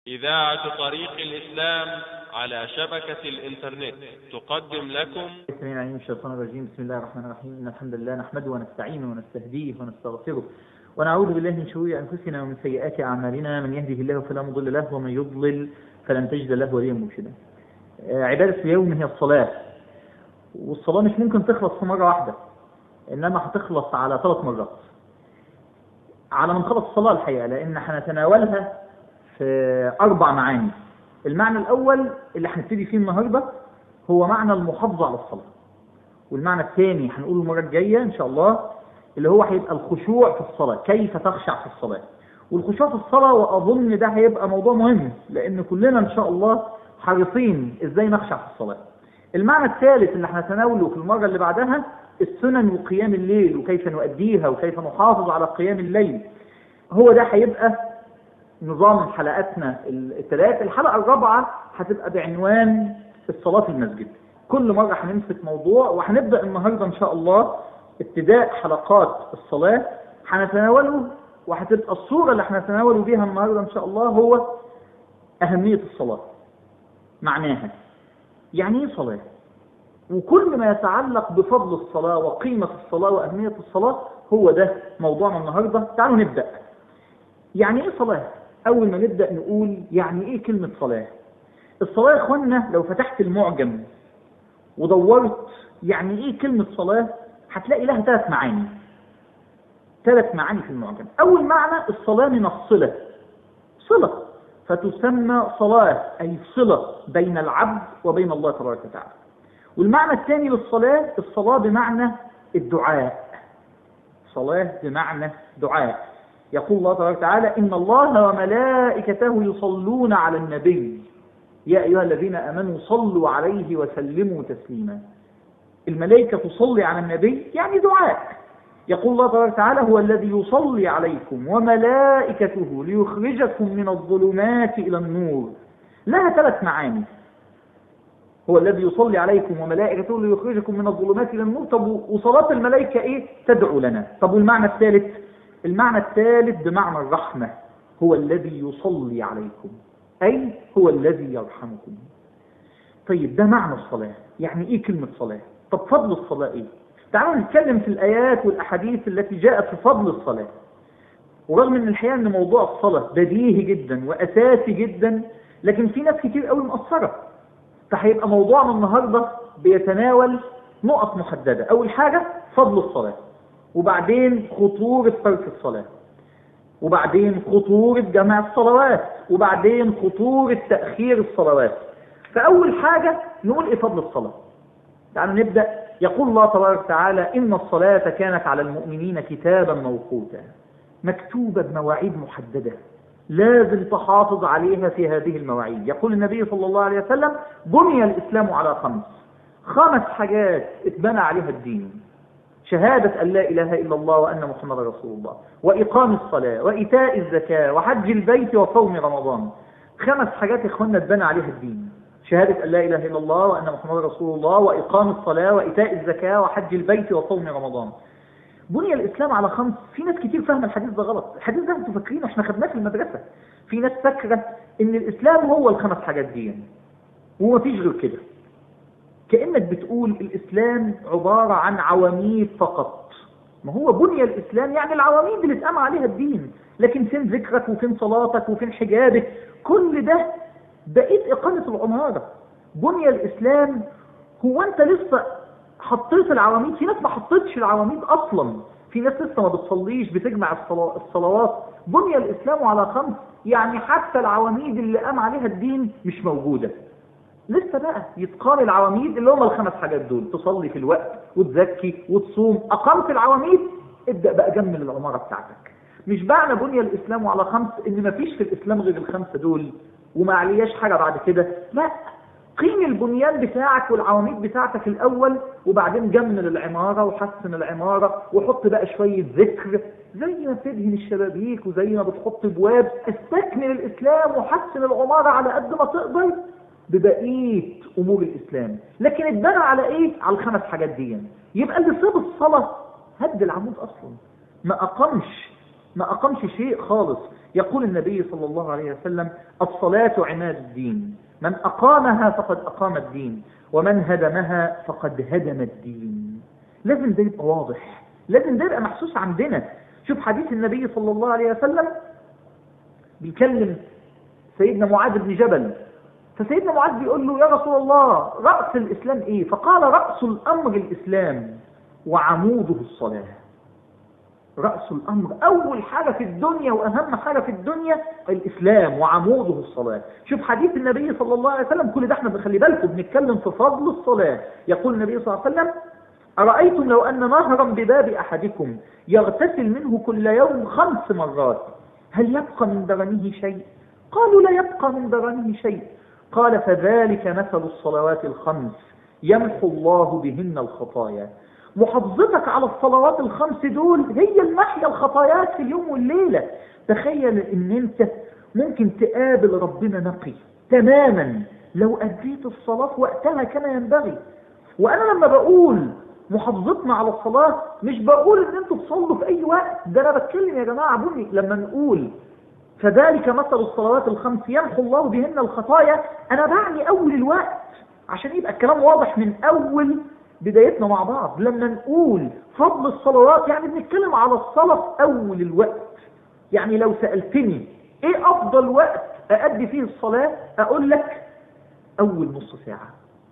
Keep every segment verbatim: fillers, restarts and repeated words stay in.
إذاعة طريق الإسلام على شبكة الإنترنت تقدم لكم السلام عليكم الشيطان الرجيم. بسم الله الرحمن الرحيم. إن الحمد لله نحمده ونستعينه ونستهديه ونستغفره ونعوذ بالله من شرور أنفسنا ومن سيئات أعمالنا. من يهده الله فلا مضل له ومن يضلل فلن تجد له وليا مرشدا. عبادة اليوم هي الصلاة، والصلاة مش ممكن تخلص في مرة واحدة، إنما هتخلص على ثلاث مرات على من خلص الصلاة الحقيقة، لأن هنتناولها في أربع معاني. المعنى الأول اللي هنبتدي فيه النهاردة هو معنى المحافظة على الصلاة، والمعنى الثاني هنقوله المرة الجاية إن شاء الله اللي هو هيبقى الخشوع في الصلاة، كيف تخشع في الصلاة. والخشوع في الصلاة وأظن ده هيبقى موضوع مهم، لأن كلنا إن شاء الله حريصين إزاي نخشع في الصلاة. المعنى الثالث اللي هنتناوله في المرة اللي بعدها السنن وقيام الليل وكيف نؤديها وكيف نحافظ على قيام الليل. هو ده هيبقى نظام حلقاتنا الثلاث. الحلقة الرابعة هتبقى بعنوان الصلاة في المسجد. كل مرة هنمسك موضوع، وهنبدأ النهاردة إن شاء الله ابتداء حلقات الصلاة هنتناوله، وهتبقى الصورة اللي هنتناوله بيها النهاردة إن شاء الله هو أهمية الصلاة، معناها يعني إيه صلاة، وكل ما يتعلق بفضل الصلاة وقيمة الصلاة وأهمية الصلاة هو ده موضوعنا النهاردة. تعالوا نبدأ. يعني إيه صلاة؟ أول ما نبدأ نقول يعني إيه كلمة صلاة. الصلاة يا إخوانا لو فتحت المعجم ودورت يعني إيه كلمة صلاة هتلاقي لها ثلاث معاني. ثلاث معاني في المعجم. أول معنى الصلاة من الصلة، صلة، فتسمى صلاة أي صلة بين العبد وبين الله تبارك وتعالى. والمعنى الثاني للصلاة الصلاة بمعنى الدعاء، صلاة بمعنى دعاء. يقول الله تبارك وتعالى إن الله وملائكته يصلون على النبي يا أيها الذين آمنوا صلوا عليه وسلموا تسليما. الملائكة تصلي على النبي يعني دعاء. يقول الله تبارك وتعالى هو الذي يصلي عليكم وملائكته ليخرجكم من الظلمات إلى النور. لها ثلاث معاني. هو الذي يصلي عليكم وملائكته ليخرجكم من الظلمات إلى النور. طب وصلاة الملائكة إيه؟ تدعو لنا. طب والمعنى الثالث؟ المعنى الثالث بمعنى الرحمة، هو الذي يصلي عليكم أي هو الذي يرحمكم. طيب ده معنى الصلاة. يعني إيه كلمة صلاة؟ طب فضل الصلاة إيه؟ تعالوا نتكلم في الآيات والأحاديث التي جاءت في فضل الصلاة. ورغم أن الحقيقة أن موضوع الصلاة بديهي جدا وأساسي جدا، لكن في ناس كتير قوي مقصرة. فهيبقى موضوعنا النهاردة بيتناول نقط محددة. أول حاجة فضل الصلاة، وبعدين خطورة ترك الصلاة، وبعدين خطورة جمع الصلوات، وبعدين خطورة تأخير الصلوات. فأول حاجة نقول إيه فضل الصلاة. تعالوا نبدأ. يقول الله تبارك وتعالى إن الصلاة كانت على المؤمنين كتابا موقوتا، مكتوبة بمواعيد محددة لازم تحافظ عليها في هذه المواعيد. يقول النبي صلى الله عليه وسلم بني الإسلام على خمس خمس حاجات اتبنى عليها الدين: شهادة أن لا إله إلا الله وأن محمد رسول الله، وإقام الصلاة، وإيتاء الزكاة، وحج البيت، وصوم رمضان. خمس حاجات يا إخوانا اتبنى عليها الدين: شهادة أن لا إله إلا الله وأن محمد رسول الله، وإقام الصلاة، وإيتاء الزكاة، وحج البيت، وصوم رمضان. بني الإسلام على خمس. في ناس كتير فاهمة الحديث ده غلط. الحديث ده انتوا فاكرينه احنا خدناه في المدرسة. في ناس فاكرة إن الإسلام هو الخمس حاجات دي، وما فيش غير كده. كأنك بتقول الإسلام عبارة عن عواميد فقط. ما هو بني الإسلام يعني العواميد اللي اتقام عليها الدين، لكن فين ذكرك وفين صلاتك وفين حجابك؟ كل ده بقيت إقامة العمارة. بني الإسلام هو أنت لسه حطيت العواميد. في ناس ما حطيتش العواميد أصلا، في ناس لسه ما بتصليش بتجمع الصلوات. بني الإسلام على خمس يعني حتى العواميد اللي قام عليها الدين مش موجودة لسه. بقى يتقام العواميد اللي هم الخمس حاجات دول: تصلي في الوقت وتزكي وتصوم. أقمت العواميد، ابدأ بقى جمل العمارة بتاعتك. مش معنى بني الإسلام على خمس إن ما فيش في الإسلام غير الخمسة دول وما علياش حاجة بعد كده. لا، قيم البنيان بتاعك والعواميد بتاعتك الأول، وبعدين جمل العمارة وحسن العمارة، وحط بقى شوية ذكر زي ما بتدهن الشبابيك وزي ما بتحط بواب. استكمل الإسلام وحسن العمارة على قد ما تقدر ببقية أمور الإسلام. لكن اتبنى على إيه؟ على الخمس حاجات دي. يبقى اللي ساب الصلاة هد العمود أصلا، ما أقامش ما أقامش شيء خالص. يقول النبي صلى الله عليه وسلم الصلاة عماد الدين، من أقامها فقد أقام الدين، ومن هدمها فقد هدم الدين. لازم ده يبقى واضح، لازم ده يبقى محسوس عندنا. شوف حديث النبي صلى الله عليه وسلم بيكلم سيدنا معاذ بن جبل، فسيدنا معاذ بيقول له يا رسول الله رأس الإسلام إيه؟ فقال رأس الأمر الإسلام وعموده الصلاة. رأس الأمر، أول حاجة في الدنيا وأهم حاجة في الدنيا الإسلام وعموده الصلاة. شوف حديث النبي صلى الله عليه وسلم، كل ده احنا بنخلي بالكم بنتكلم في فضل الصلاة. يقول النبي صلى الله عليه وسلم أرأيتم لو أن نهرا بباب أحدكم يغتسل منه كل يوم خمس مرات هل يبقى من درنه شيء؟ قالوا لا يبقى من درنه شيء. قال فذلك مثل الصلوات الخمس يمحو الله بهن الخطايا. محافظتك على الصلوات الخمس دول هي المحيا الخطايات في اليوم والليلة. تخيل ان انت ممكن تقابل ربنا نقي تماما لو أديت الصلاة في وقتها كما ينبغي. وأنا لما بقول محافظتنا على الصلاة مش بقول ان انتوا تصلوا في اي وقت، ده انا بتكلم يا جماعة بني لما نقول فذلك مثل الصلوات الخمس يمحو الله بهن الخطايا، انا بعني اول الوقت عشان يبقى الكلام واضح من اول بدايتنا مع بعض. لما نقول فضل الصلوات يعني بنتكلم على الصلاة في اول الوقت. يعني لو سألتني ايه افضل وقت اادي فيه الصلاة اقول لك اول نص ساعة.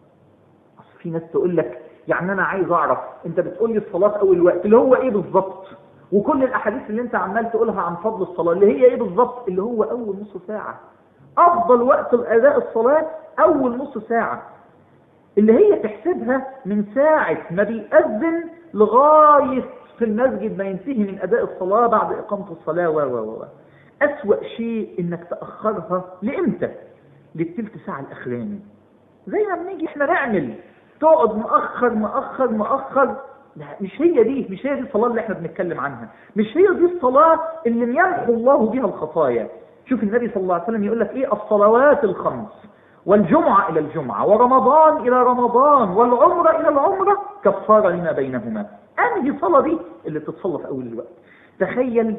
اصل في ناس تقول لك يعني انا عايز اعرف انت بتقول لي الصلاة في اول وقت اللي هو ايه بالظبط، وكل الاحاديث اللي انت عمال تقولها عن فضل الصلاة اللي هي ايه بالظبط؟ اللي هو اول نص ساعة. افضل وقت الاداء الصلاة اول نص ساعة، اللي هي تحسبها من ساعة ما بيأذن لغاية في المسجد ما ينتهي من اداء الصلاة بعد اقامة الصلاة و و و اسوأ شيء انك تأخرها لامتى؟ للتلت ساعة الاخراني. زي ما بنيجي احنا نعمل تقعد مؤخر مؤخر مؤخر. لا مش هي دي، مش هي دي الصلاة اللي احنا بنتكلم عنها، مش هي دي الصلاة اللي يمحو الله بها الخطايا. شوف النبي صلى الله عليه وسلم يقول لك ايه؟ الصلوات الخمس والجمعة الى الجمعة ورمضان الى رمضان والعمرة الى العمرة كفارة لما بينهما. انهي صلاة دي اللي بتتصلى في اول الوقت؟ تخيل.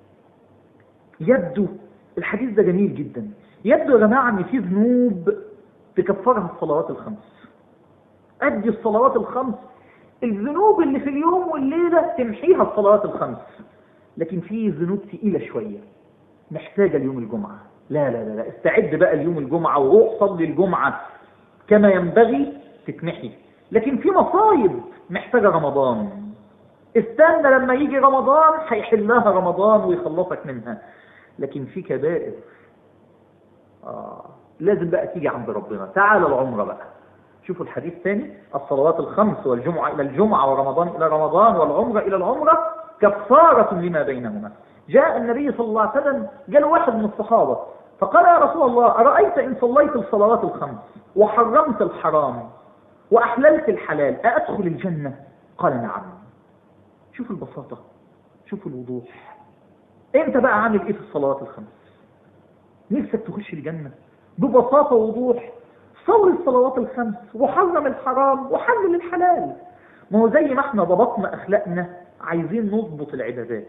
يبدو الحديث ده جميل جدا، يبدو يا جماعة ان في ذنوب تكفرها الصلوات الخمس. ادي الصلوات الخمس، الذنوب اللي في اليوم والليلة تمحيها الصلوات الخمس. لكن في ذنوب ثقيلة شوية محتاجة اليوم الجمعة. لا لا لا, لا. استعد بقى اليوم الجمعة وروح صلي الجمعة كما ينبغي تتمحي. لكن في مصايب محتاجة رمضان، استنى لما يجي رمضان هيحلها رمضان ويخلصك منها. لكن في كبائر آه. لازم بقى تيجي عند ربنا. تعال العمرة بقى، شوفوا الحديث ثاني، الصلوات الخمس والجمعة إلى الجمعة ورمضان إلى رمضان والعمرة إلى العمرة كفارة لما بينهما. جاء النبي صلى الله عليه وسلم، جاء واحد من الصحابة فقال يا رسول الله أرأيت إن صليت الصلوات الخمس وحرمت الحرام وأحللت الحلال أأدخل الجنة؟ قال نعم. شوفوا البساطة، شوفوا الوضوح. أنت بقى عامل إيه في الصلوات الخمس؟ نفسك تخش الجنة ببساطة ووضوح. صلي الصلوات الخمس وحرم الحرام وحلل الحلال. ما هو زي ما احنا ضبطنا اخلاقنا عايزين نضبط العبادات،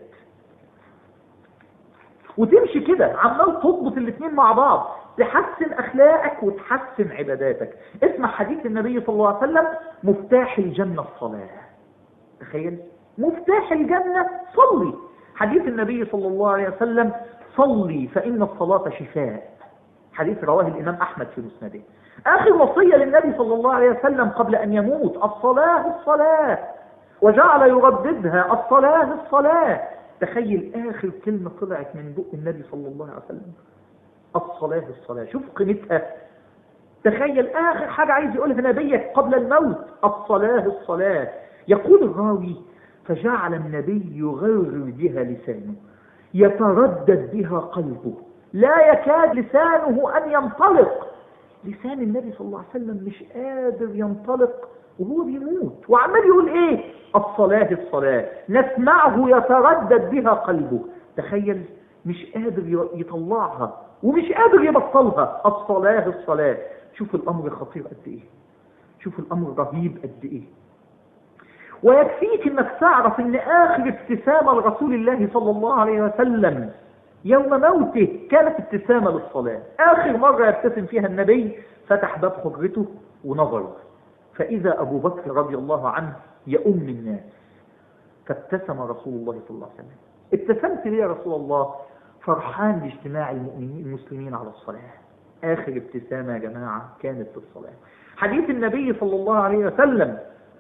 وتمشي كده عمال تضبط الاثنين مع بعض، تحسن اخلاقك وتحسن عباداتك. اسمع حديث النبي صلى الله عليه وسلم مفتاح الجنة الصلاة. تخيل مفتاح الجنة صلي. حديث النبي صلى الله عليه وسلم صلي فإن الصلاة شفاء. حديث رواه الإمام أحمد في مسنده. آخر وصية للنبي صلى الله عليه وسلم قبل أن يموت الصلاة الصلاة، وجعل يرددها الصلاة الصلاة. تخيل آخر كلمة طلعت من بق النبي صلى الله عليه وسلم الصلاة الصلاة. شوف قيمتها. تخيل آخر حاجة عايز يقولها نبيك قبل الموت الصلاة الصلاة. يقول الراوي فجعل النبي يغرر بها لسانه يتردد بها قلبه لا يكاد لسانه أن ينطلق. لسان النبي صلى الله عليه وسلم مش قادر ينطلق وهو بيموت وعمال يقول ايه؟ الصلاة الصلاة. نسمعه يتردد بها قلبه. تخيل مش قادر يطلعها ومش قادر يبطلها. الصلاة الصلاة. شوف الأمر خطير قد ايه، شوف الأمر رهيب قد ايه. ويكفيك انك تعرف ان اخر ابتسامة لرسول الله صلى الله عليه وسلم يوم موته كانت ابتسامة للصلاة. اخر مرة يبتسم فيها النبي فتح باب حجرته ونظر، فاذا ابو بكر رضي الله عنه يؤم الناس، فابتسم رسول الله صلى الله عليه وسلم. ابتسمت ليه يا رسول الله؟ فرحان باجتماع المؤمنين المسلمين على الصلاة. اخر ابتسامة يا جماعة كانت في الصلاة. حديث النبي صلى الله عليه وسلم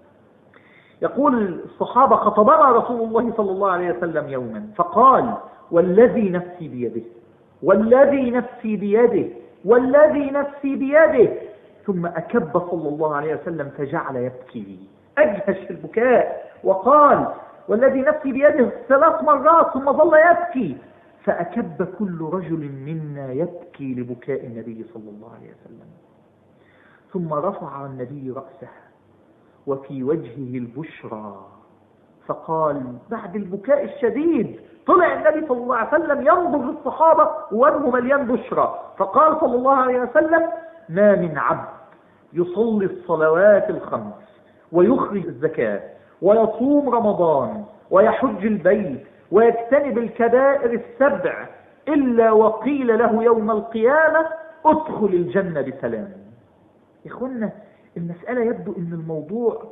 يقول الصحابة: خطبنا رسول الله صلى الله عليه وسلم يوما فقال: والذي نفسي بيده والذي نفسي بيده والذي نفسي بيده، ثم أكب صلى الله عليه وسلم فجعل يبكي أجهش البكاء، وقال: والذي نفسي بيده ثلاث مرات، ثم ظل يبكي، فأكب كل رجل منا يبكي لبكاء النبي صلى الله عليه وسلم. ثم رفع النبي رأسه وفي وجهه البشرى، فقال بعد البكاء الشديد طلع النبي صلى الله عليه وسلم ينظر للصحابة ووجهه مليان بشرى، فقال صلى الله عليه وسلم: ما من عبد يصلي الصلوات الخمس ويخرج الزكاة ويصوم رمضان ويحج البيت ويجتنب الكبائر السبع إلا وقيل له يوم القيامة ادخل الجنة بسلام. يا اخوانا المسألة يبدو ان الموضوع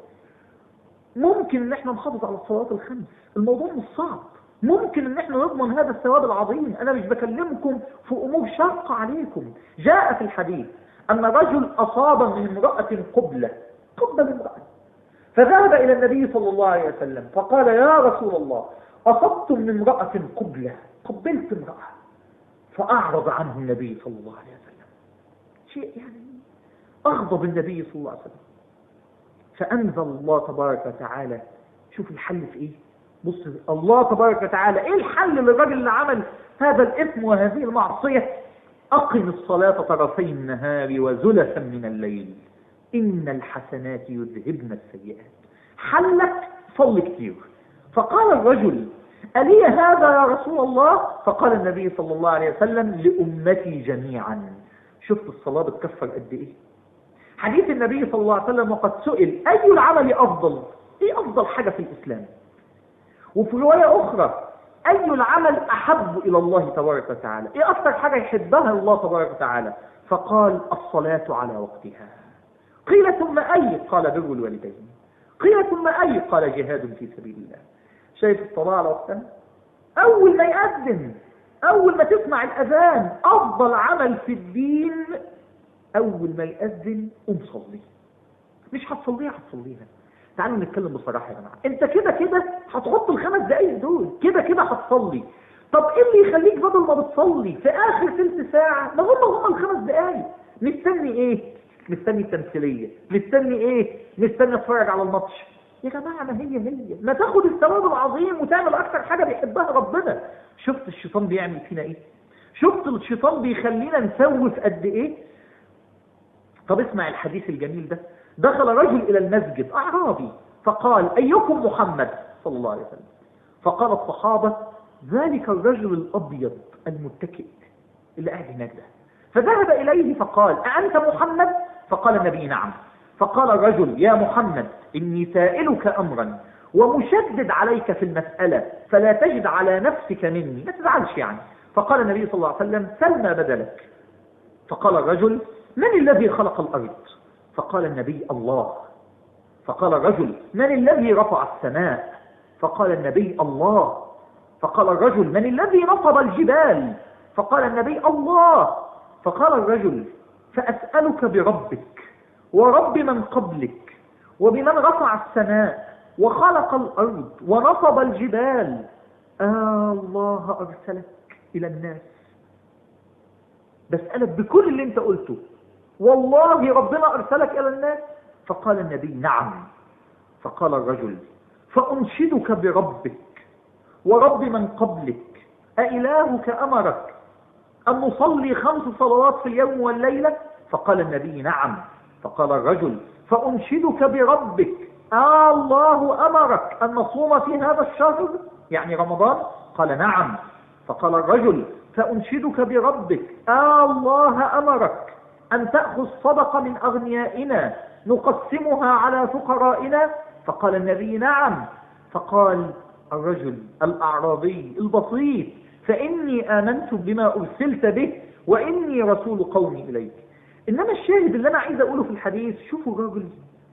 ممكن ان احنا نحافظ على الصلوات الخمس، الموضوع مش صعب، ممكن ان احنا نضمن هذا الثواب العظيم. انا مش بكلمكم في امور شاقة عليكم. جاء في الحديث ان رجل اصاب من امرأة قبلة قبل امرأة، فذهب الى النبي صلى الله عليه وسلم فقال: يا رسول الله، اصبت من امرأة قبلة، قبلت امرأة. فاعرض عنه النبي صلى الله عليه وسلم، شيء يعني أغضب النبي صلى الله عليه وسلم. فأنزل الله تبارك وتعالى، شوف الحل في إيه؟ بص الله تبارك وتعالى إيه الحل للرجل اللي عمل هذا الإثم وهذه المعصية؟ أقم الصلاة طرفي النهار وزلفا من الليل إن الحسنات يذهبن السيئات. حلك صل كتير. فقال الرجل: ألي هذا يا رسول الله؟ فقال النبي صلى الله عليه وسلم: لأمتي جميعا. شفت الصلاة بتكفر قد إيه؟ حديث النبي صلى الله عليه وسلم: وقد سئل أي العمل أفضل؟ إيه أفضل حاجة في الإسلام؟ وفي رواية أخرى: أي العمل أحب إلى الله تبارك وتعالى؟ إيه أكثر حاجة يحبها الله تبارك وتعالى؟ فقال: الصلاة على وقتها. قيل: ثم أي؟ قال: بر الوالدين. قيل: ثم أي؟ قال: جهاد في سبيل الله. شايف الصلاة على وقتها؟ أول ما يأذن، أول ما تسمع الأذان، أفضل عمل في الدين أول ما يأذن قم صلي. مش هتصليها هتصليها. تعالوا نتكلم بصراحة يا جماعة، انت كده كده هتحط الخمس دقايق دول، كده كده هتصلي. طب ايه اللي يخليك بدل ما بتصلي في آخر ثلث ساعة ما هم هم الخمس دقايق مستني ايه؟ مستني التمثيلية، مستني ايه؟ مستني اتفرج على الماتش. يا جماعة ما هي هي ما تاخد الثواب العظيم وتعمل أكثر حاجة بيحبها ربنا. شفت الشيطان بيعمل فينا ايه؟ شفت الشيطان بيخلينا نسوف قد ايه؟ طب اسمع الحديث الجميل ده. دخل رجل إلى المسجد أعرابي فقال: أيكم محمد صلى الله عليه وسلم؟ فقال الصحابة: ذلك الرجل الأبيض المتكئ اللي قاعد هناك ده. فذهب إليه فقال: أأنت محمد؟ فقال النبي: نعم. فقال الرجل: يا محمد، إني سائلك أمرا ومشدد عليك في المسألة فلا تجد على نفسك مني، ما تزعلش يعني. فقال النبي صلى الله عليه وسلم: سل ما بدلك. فقال الرجل: من الذي خلق الأرض؟ فقال النبي: الله. فقال الرجل: من الذي رفع السماء؟ فقال النبي: الله. فقال الرجل: من الذي نصب الجبال؟ فقال النبي: الله. فقال الرجل: فأسألك بربك ورب من قبلك وبمن رفع السماء وخلق الأرض ونصب الجبال، آه الله أرسلك إلى الناس، بسألك بكل اللي انت قلته، والله ربنا أرسلك إلى الناس؟ فقال النبي: نعم. فقال الرجل: فأنشدك بربك ورب من قبلك، أإلهك أمرك أن نصلي خمس صلوات في اليوم والليلة؟ فقال النبي: نعم. فقال الرجل: فأنشدك بربك، آه الله أمرك أن نصوم في هذا الشهر يعني رمضان؟ قال: نعم. فقال الرجل: فأنشدك بربك، آه الله أمرك أن تأخذ صدقة من أغنيائنا نقسمها على فقرائنا؟ فقال النبي نعم. فقال الرجل الأعرابي البسيط فإني آمنت بما أرسلت به وإني رسول قومي إليك. إنما الشاهد اللي أنا عايز أقوله في الحديث، شوفوا الرجل،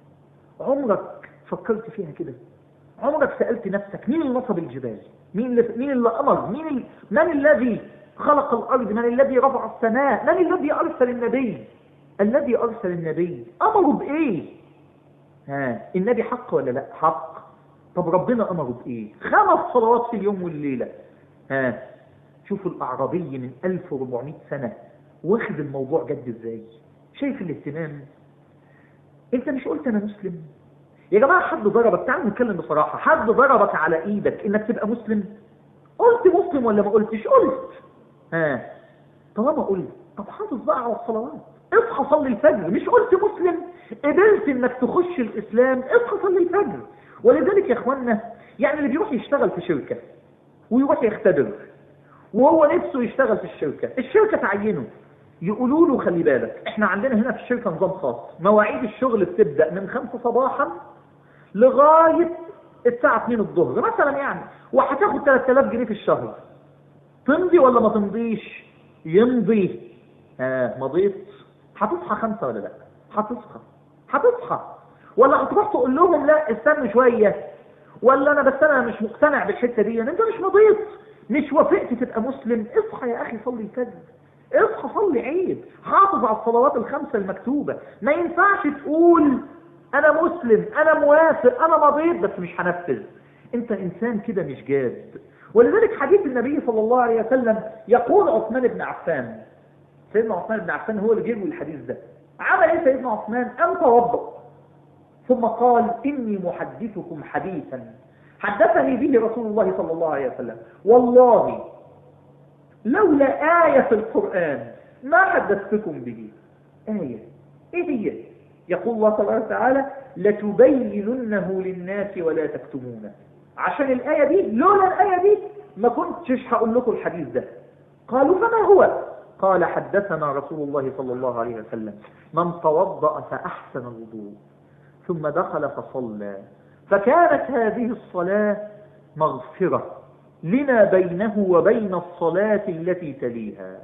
عمرك فكرت فيها كده؟ عمرك سألت نفسك مين اللي نصب الجبال؟ مين اللي, مين اللي أمر؟ مين, ال... من الذي خلق الأرض؟ من الذي رفع السماء؟ من الذي أرسل النبي؟ الذي أرسل النبي أمره بإيه؟ ها النبي حق ولا لا؟ حق. طب ربنا أمره بإيه؟ خمس صلوات في اليوم والليلة. ها شوفوا الأعرابي من ألف وأربعمائة سنة واخد الموضوع جد إزاي؟ شايف الاهتمام؟ أنت مش قلت أنا مسلم؟ يا جماعة حد ضربك، تعالوا نتكلم بصراحة، حد ضربك على إيدك إنك تبقى مسلم؟ قلت مسلم ولا ما قلتش؟ قلت. ها طالما قلت طب حافظ بقى على الصلوات، اصحى صلي الفجر. مش قلت مسلم قبلت انك تخش الاسلام، اصحى صلي الفجر. ولذلك يا اخوانا يعني اللي بيروح يشتغل في شركة ويروح يختبر وهو نفسه يشتغل في الشركة، الشركة تعينه، يقولوا له خلي بالك احنا عندنا هنا في الشركة نظام خاص، مواعيد الشغل بتبدأ من خمسة صباحا لغاية الساعة اتنين الظهر مثلا يعني، وهتاخد ثلاثة آلاف جنيه في الشهر. تمضي ولا ما تمضيش؟ يمضي. ها مضيت؟ هتصحى خمسة ولا لا؟ هتصحى هتصحى ولا هتروح تقول لهم لا استنوا شوية، ولا انا بس انا مش مقتنع بالحتة دي، انت مش مضيت، مش وافقت تبقى مسلم، اصحى يا اخي صلي الفجر، اصحى صلي عيد، حافظ على الصلوات الخمسة المكتوبة. ما ينفعش تقول انا مسلم انا موافق انا مضيت بس مش هنفذ، انت انسان كده مش جاد. ولذلك حديث النبي صلى الله عليه وسلم يقول عثمان بن عفان، سيدنا عثمان بن عفان هو اللي جيبه الحديث ده، عمل ايه سيدنا عثمان؟ قام توضأ ثم قال اني محدثكم حديثا حدثني به رسول الله صلى الله عليه وسلم والله لولا آية في القرآن ما حدثتكم به. آية ايه هي؟ يقول الله تبارك وتعالى لتبيننه للناس ولا تكتمونه. عشان الآية دي، لولا الآية دي ما كنتش هقول لكم الحديث ده. قالوا فما هو؟ قال حدثنا رسول الله صلى الله عليه وسلم من توضأ فأحسن الوضوء ثم دخل فصلى فكانت هذه الصلاة مغفرة لما بينه وبين الصلاة التي تليها.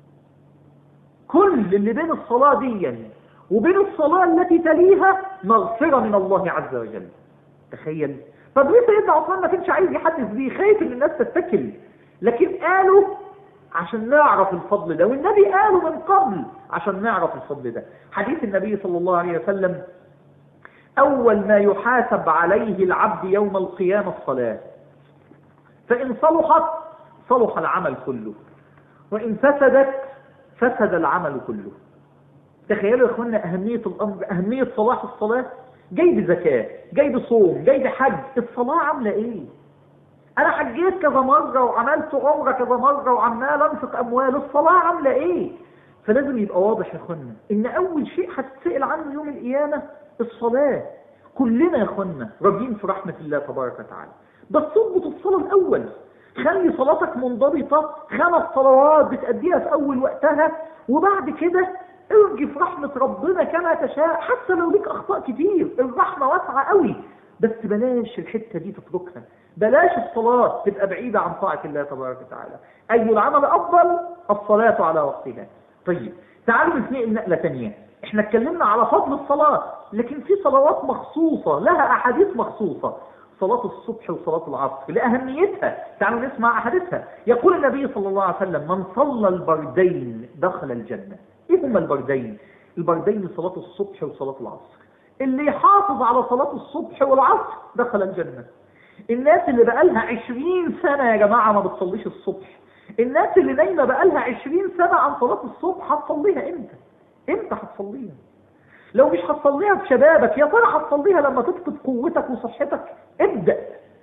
كل اللي بين الصلاة دي وبين الصلاة التي تليها مغفرة من الله عز وجل. تخيل. طب ليه سيدنا عثمان ما كانش عايز يحدث بيه؟ خايف ان الناس تتكل، لكن قالوا عشان نعرف الفضل ده، والنبي قالوا من قبل عشان نعرف الفضل ده. حديث النبي صلى الله عليه وسلم أول ما يحاسب عليه العبد يوم القيامة الصلاة، فإن صلحت صلح العمل كله وإن فسدت فسد العمل كله. تخيلوا يا اخوانا أهمية الأمر، أهمية صلاح الصلاة. جاي بزكاة، جاي بصوم، جاي بحج، الصلاة عاملة إيه؟ أنا حجيت كذا مرة وعملت عمرة كذا مرة وعمال أنفق أموال، الصلاة عاملة إيه؟ فلازم يبقى واضح يا اخوانا إن أول شيء هتتسأل عنه يوم القيامة الصلاة. كلنا يا اخوانا راجين في رحمة الله تبارك وتعالى، بس اضبط الصلاة الأول، خلي صلاتك منضبطة، خمس صلوات بتأديها في أول وقتها، وبعد كده ارجي في رحمة ربنا كما تشاء. حتى لو ليك أخطاء كتير الرحمة واسعة قوي، بس بلاش الحتة دي تتركها، بلاش الصلاة تبقى بعيدة عن طاعة الله تبارك وتعالى. أي العمل أفضل؟ الصلاة على وقتها. طيب تعالوا نتنقل نقلة ثانية. احنا اتكلمنا على فضل الصلاة، لكن في صلوات مخصوصة لها أحاديث مخصوصة، صلاة الصبح وصلاة العصر لأهميتها. تعالوا نسمع أحاديثها. يقول النبي صلى الله عليه وسلم من صلى البردين دخل الجنة. ايه هما البردين؟ البردين صلاة الصبح وصلاة العصر. اللي يحافظ على صلاة الصبح والعصر دخل الجنة. الناس اللي بقالها عشرين سنة يا جماعة ما بتصليش الصبح، الناس اللي نايمة بقالها عشرين سنة عن صلاة الصبح، هتصليها امتى؟ امتى هتصليها؟ لو مش هتصليها في شبابك، يا ترى هتصليها لما تفقد قوتك وصحتك؟ ابدأ.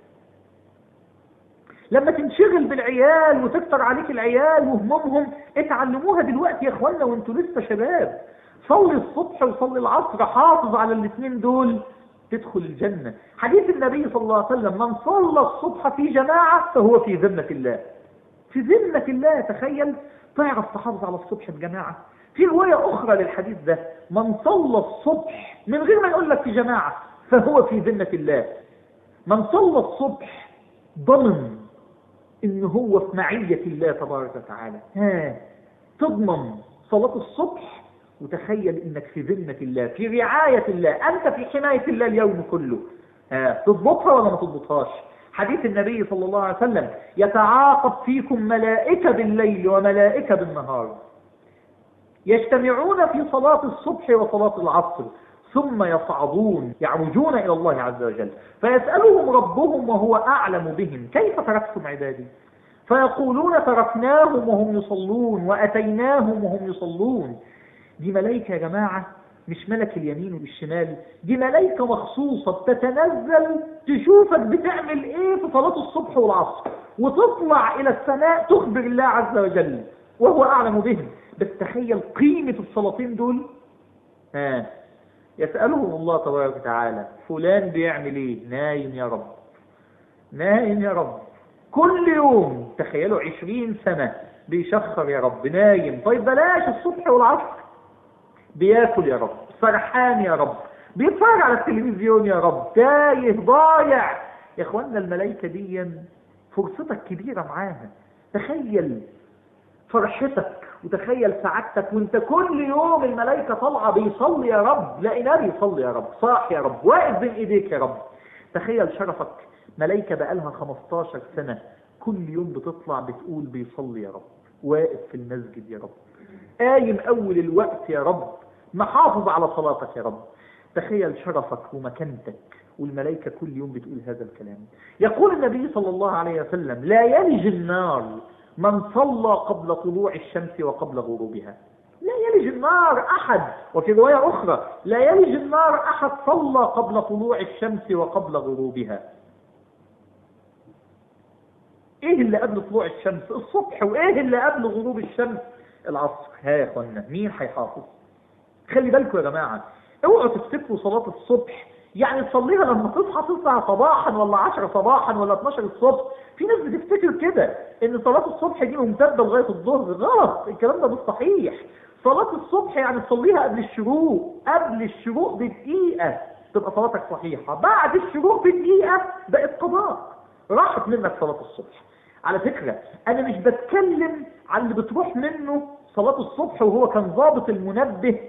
لما تنشغل بالعيال وتكتر عليك العيال وهمومهم، اتعلموها دلوقتي يا اخوانا وانتوا لسه شباب. صلي الصبح وصلي العصر، حافظ على الاثنين دول تدخل الجنة. حديث النبي صلى الله عليه وسلم من صلى الصبح في جماعة فهو في ذمة الله. في ذمة الله. تخيل تعرف تحافظ على الصبح بجماعة. في رواية أخرى للحديث ده من صلى الصبح من غير ما يقول لك في جماعة فهو في ذمة الله. من صلى الصبح ضمن إن هو في معية الله تبارك وتعالى. ها تضمن صلاة الصبح وتخيل إنك في ذمة الله، في رعاية الله، أنت في حماية الله اليوم كله. ها تضبطها ولا ما تضبطهاش؟ حديث النبي صلى الله عليه وسلم: يتعاقب فيكم ملائكة بالليل وملائكة بالنهار، يجتمعون في صلاة الصبح وصلاة العصر، ثم يصعدون يعرجون إلى الله عز وجل فيسألهم ربهم وهو أعلم بهم: كيف تركتم عبادي؟ فيقولون: تركناهم وهم يصلون وأتيناهم وهم يصلون. دي ملائكة يا جماعة، مش ملك اليمين والشمال، دي ملائكة مخصوصة بتتنزل تشوفك بتعمل ايه في صلاة الصبح والعصر، وتطلع إلى السماء تخبر الله عز وجل وهو أعلم بهم. بس تخيل قيمة الصلاتين دول. ها يسألهم الله تبارك وتعالى: فلان بيعمل ايه؟ نايم يا رب، نايم يا رب. كل يوم تخيلوا عشرين سنة بيشخر يا رب، نايم. طيب بلاش الصبح والعصر، بياكل يا رب، فرحان يا رب، بيتفرج على التلفزيون يا رب، تايه ضايع. يا اخوانا الملائكة دي فرصتك كبيرة معاها. تخيل فرحتك وتخيل سعادتك وانت كل يوم الملائكة طالعة بيصلي يا رب، لقيناه بيصلي يا رب، صاح يا رب، واقف بين ايديك يا رب. تخيل شرفك، ملائكة بقالها خمستاشر سنة كل يوم بتطلع بتقول بيصلي يا رب، واقف في المسجد يا رب، قايم اول الوقت يا رب، محافظ على صلاتك يا رب. تخيل شرفك ومكانتك والملائكة كل يوم بتقول هذا الكلام. يقول النبي صلى الله عليه وسلم: لا يلج النار من صلى قبل طلوع الشمس وقبل غروبها. لا يلج النار أحد، وفي رواية أخرى: لا يلج النار أحد صلى قبل طلوع الشمس وقبل غروبها. ايه اللي قبل طلوع الشمس؟ الصبح. وايه اللي قبل غروب الشمس؟ العصر. ها يا اخوانا مين هيحافظ؟ خلي بالكم يا جماعة، اوعوا تفتكروا صلاة الصبح يعني تصليها لما تصحى تسعة صباحا ولا عشرة صباحا ولا اتناشر الصبح. في ناس بتفتكر كده ان صلاة الصبح دي ممتدة لغاية الظهر. غلط، الكلام ده مش صحيح. صلاة الصبح يعني تصليها قبل الشروق، قبل الشروق بدقيقة تبقى صلاتك صحيحة، بعد الشروق بدقيقة بقت قضاء، راحت منك صلاة الصبح. على فكرة انا مش بتكلم عن اللي بتروح منه صلاة الصبح وهو كان ضابط المنبه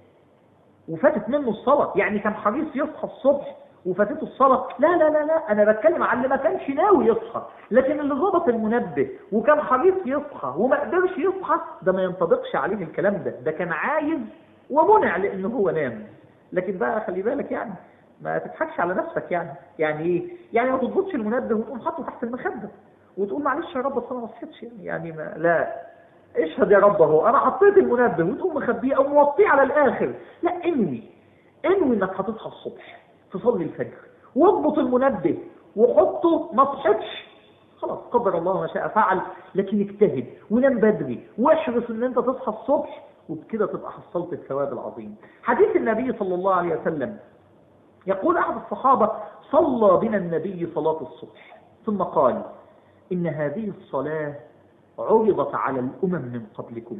وفاتت منه الصلاة، يعني كان حريص يصحى الصبح وفاتته الصلاة. لا لا لا لا، انا بتكلم عن اللي ما كانش ناوي يصحى، لكن اللي ضبط المنبه وكان حريص يصحى وما قدرش يصحى، ده ما ينطبقش عليه الكلام ده، ده كان عايز ومنع لانه هو نام. لكن بقى خلي بالك يعني ما تضحكش على نفسك. يعني يعني ايه؟ يعني ما تضبطش المنبه وتقوم حاطه تحت المخده وتقول معلش يا رب اصل انا ما صحيتش. يعني يعني ما لا، اشهد يا رب اهو انا حطيت المنبه وتقوم مخبيه او موطيه على الاخر. لا، انوي انوي انك هتصحى الصبح تصلي الفجر، واضبط المنبه وحطه ما صحتش خلاص قدر الله ما شاء فعل، لكن اجتهد ونام بدري واحرص ان انت تصحى الصبح، وبكده تبقى حصلت الثواب العظيم. حديث النبي صلى الله عليه وسلم يقول احد الصحابة: صلى بنا النبي صلاة الصبح ثم قال: إن هذه الصلاة عرضت على الأمم من قبلكم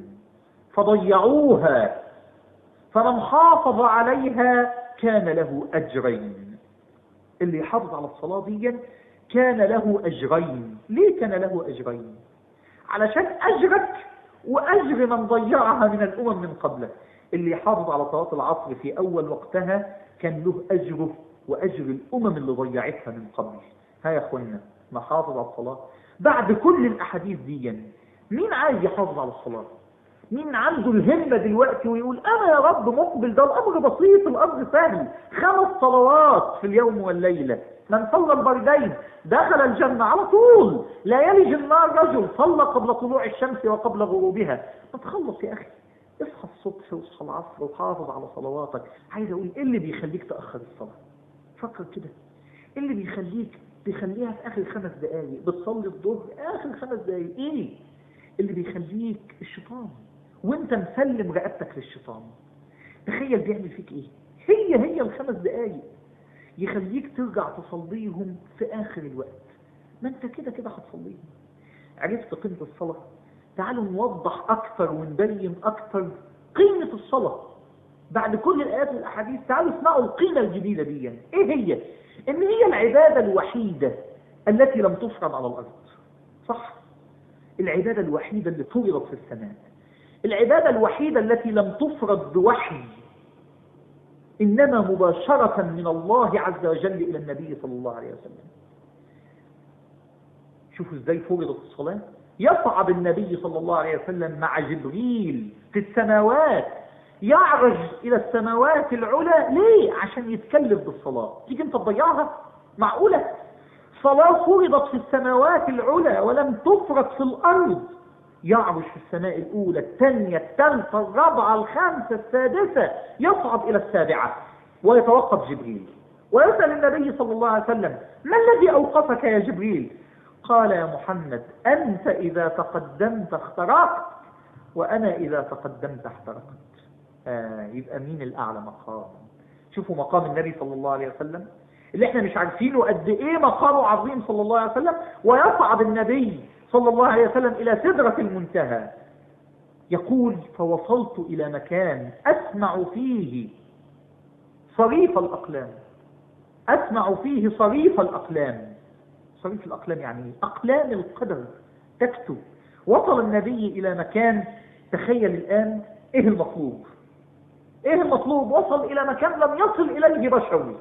فضيعوها، فمن حافظ عليها كان له أجرين. اللي يحافظ على الصلاة دي كان له أجرين. ليه كان له أجرين؟ علشان أجرك وأجر من ضيعها من الأمم من قبلك. اللي يحافظ على صلاة العصر في أول وقتها كان له أجره وأجر الأمم اللي ضيعتها من قبل. ها يا أخوانا نحافظ على الصلاة. بعد كل الأحاديث دي مين عايز يحافظ على الصلاة؟ مين عنده الهمة دلوقتي ويقول أنا يا رب مقبل؟ ده الأمر بسيط، الأمر سهل، خمس صلوات في اليوم والليلة، من صلى البردين دخل الجنة على طول. لا يلج النار رجل صلى قبل طلوع الشمس وقبل غروبها. ما تخلص يا أخي، اصحى الصبح واصحى العصر وحافظ على صلواتك. عايز أقول إيه اللي بيخليك تأخر الصلاة؟ فكر كده، إيه اللي بيخليك تخليها في آخر خمس دقايق؟ بتصلي الظهر آخر خمس دقايق. إيه اللي بيخليك؟ الشيطان، وانت مسلم رقبتك للشيطان. تخيل بيعمل فيك ايه؟ هي هي الخمس دقايق يخليك ترجع تصليهم في آخر الوقت. ما انت كده كده هتصليهم. عرفت قيمة الصلاة؟ تعالوا نوضح أكثر ونبين أكثر قيمة الصلاة. بعد كل الآيات والأحاديث تعالوا اسمعوا القيمة الجديدة دي. إيه هي؟ إن هي العبادة الوحيدة التي لم تفرض على الأرض. صح؟ العبادة الوحيدة اللي فرضت في السماء، العبادة الوحيدة التي لم تفرض بوحي، إنما مباشرة من الله عز وجل إلى النبي صلى الله عليه وسلم. شوفوا إزاي فرضت الصلاة. يصعد النبي صلى الله عليه وسلم مع جبريل في السماوات، يعرج إلى السماوات العلى. ليه؟ عشان يتكلف بالصلاة. تيجي انت تضيعها؟ معقولة؟ صلاة فرضت في السماوات العلى ولم تفرض في الأرض. يعرج في السماء الأولى، الثانية، الثالثة، الرابعة، الخامسة، السادسة، يصعد إلى السابعة ويتوقف جبريل ويسأل النبي صلى الله عليه وسلم: ما الذي أوقفك يا جبريل؟ قال: يا محمد، أنت إذا تقدمت اخترقت، وأنا إذا تقدمت احترقت. آه يبقى مين الأعلى مقام؟ شوفوا مقام النبي صلى الله عليه وسلم اللي احنا مش عارفينه قد ايه مقامه عظيم صلى الله عليه وسلم. ويصعد النبي صلى الله عليه وسلم إلى سدرة المنتهى، يقول: فوصلت إلى مكان أسمع فيه صريف الأقلام. أسمع فيه صريف الأقلام. صريف الأقلام يعني أقلام القدر تكتب. وصل النبي إلى مكان، تخيل الآن إيه المطلوب؟ إيه المطلوب؟ وصل إلى مكان لم يصل إليه بشر.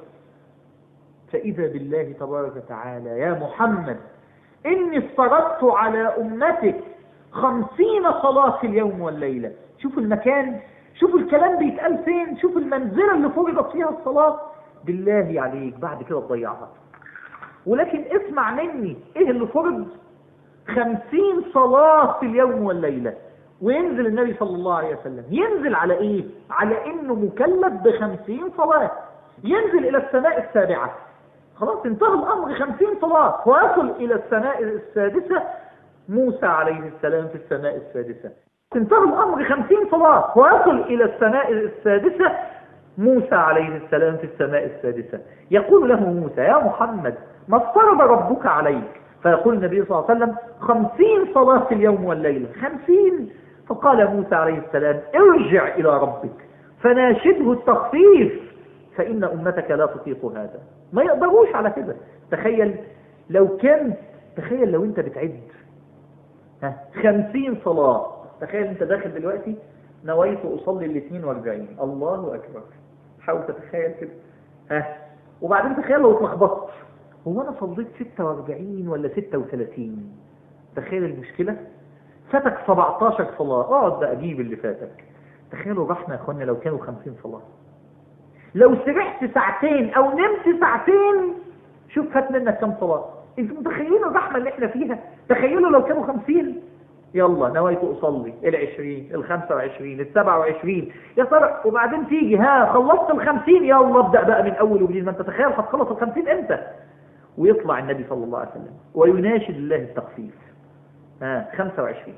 فإذا بالله تبارك وتعالى: يا محمد، إني افترضت على أمتك خمسين صلاة في اليوم والليلة. شوف المكان، شوف الكلام بيتقال فين، شوف المنزلة اللي فرضت فيها الصلاة. بالله عليك بعد كده تضيعها. ولكن اسمع مني، ايه اللي فرض؟ خمسين صلاة في اليوم والليلة. وينزل النبي صلى الله عليه وسلم، ينزل على ايه؟ على انه مكلف بخمسين صلاة. ينزل الى السماء السابعة، خلاص انتهى الامر، خمسين صلاة. ويصل الى السماء السادسة، موسى عليه السلام في السماء السادسة. انتهى الامر، خمسين صلاة. ويصل الى السماء السادسة، موسى عليه السلام في السماء السادسة. يقول له موسى: يا محمد، ما افترض ربك عليك؟ فيقول النبي صلى الله عليه وسلم: خمسين صلاة في اليوم والليلة. خمسين. فقال موسى عليه السلام: ارجع إلى ربك فناشده التخفيف، فإن أمتك لا تطيق هذا. ما يقدروش على كده. تخيل لو كان، تخيل لو انت بتعد ها خمسين صلاة. تخيل انت داخل دلوقتي نويت أصلي الاثنين واربعين، الله أكبر. حاول تتخيل كده. ها وبعدين تخيل لو اتلخبطت، هو أنا صليت ستة واربعين ولا ستة وثلاثين؟ تخيل المشكلة. فاتك سبعتاشر صلاة. اقعد بقى اجيب اللي فاتك. تخيلوا الرحمة يا اخوانا لو كانوا خمسين صلاة. لو سرحت ساعتين او نمت ساعتين، شوف فات منك كم صلاة. انتوا متخيلين الرحمة اللي احنا فيها؟ تخيلوا لو كانوا خمسين. يلا نويت اصلي العشرين، الخمسة وعشرين، السبعة وعشرين، يا ترى. وبعدين تيجي ها خلصت الخمسين، يلا ابدأ بقى من اول وجديد. ما انت تخيل هتخلص الخمسين امتى؟ ويطلع النبي صلى الله عليه وسلم ويناشد الله التخفيف. ها خمسة وعشرين،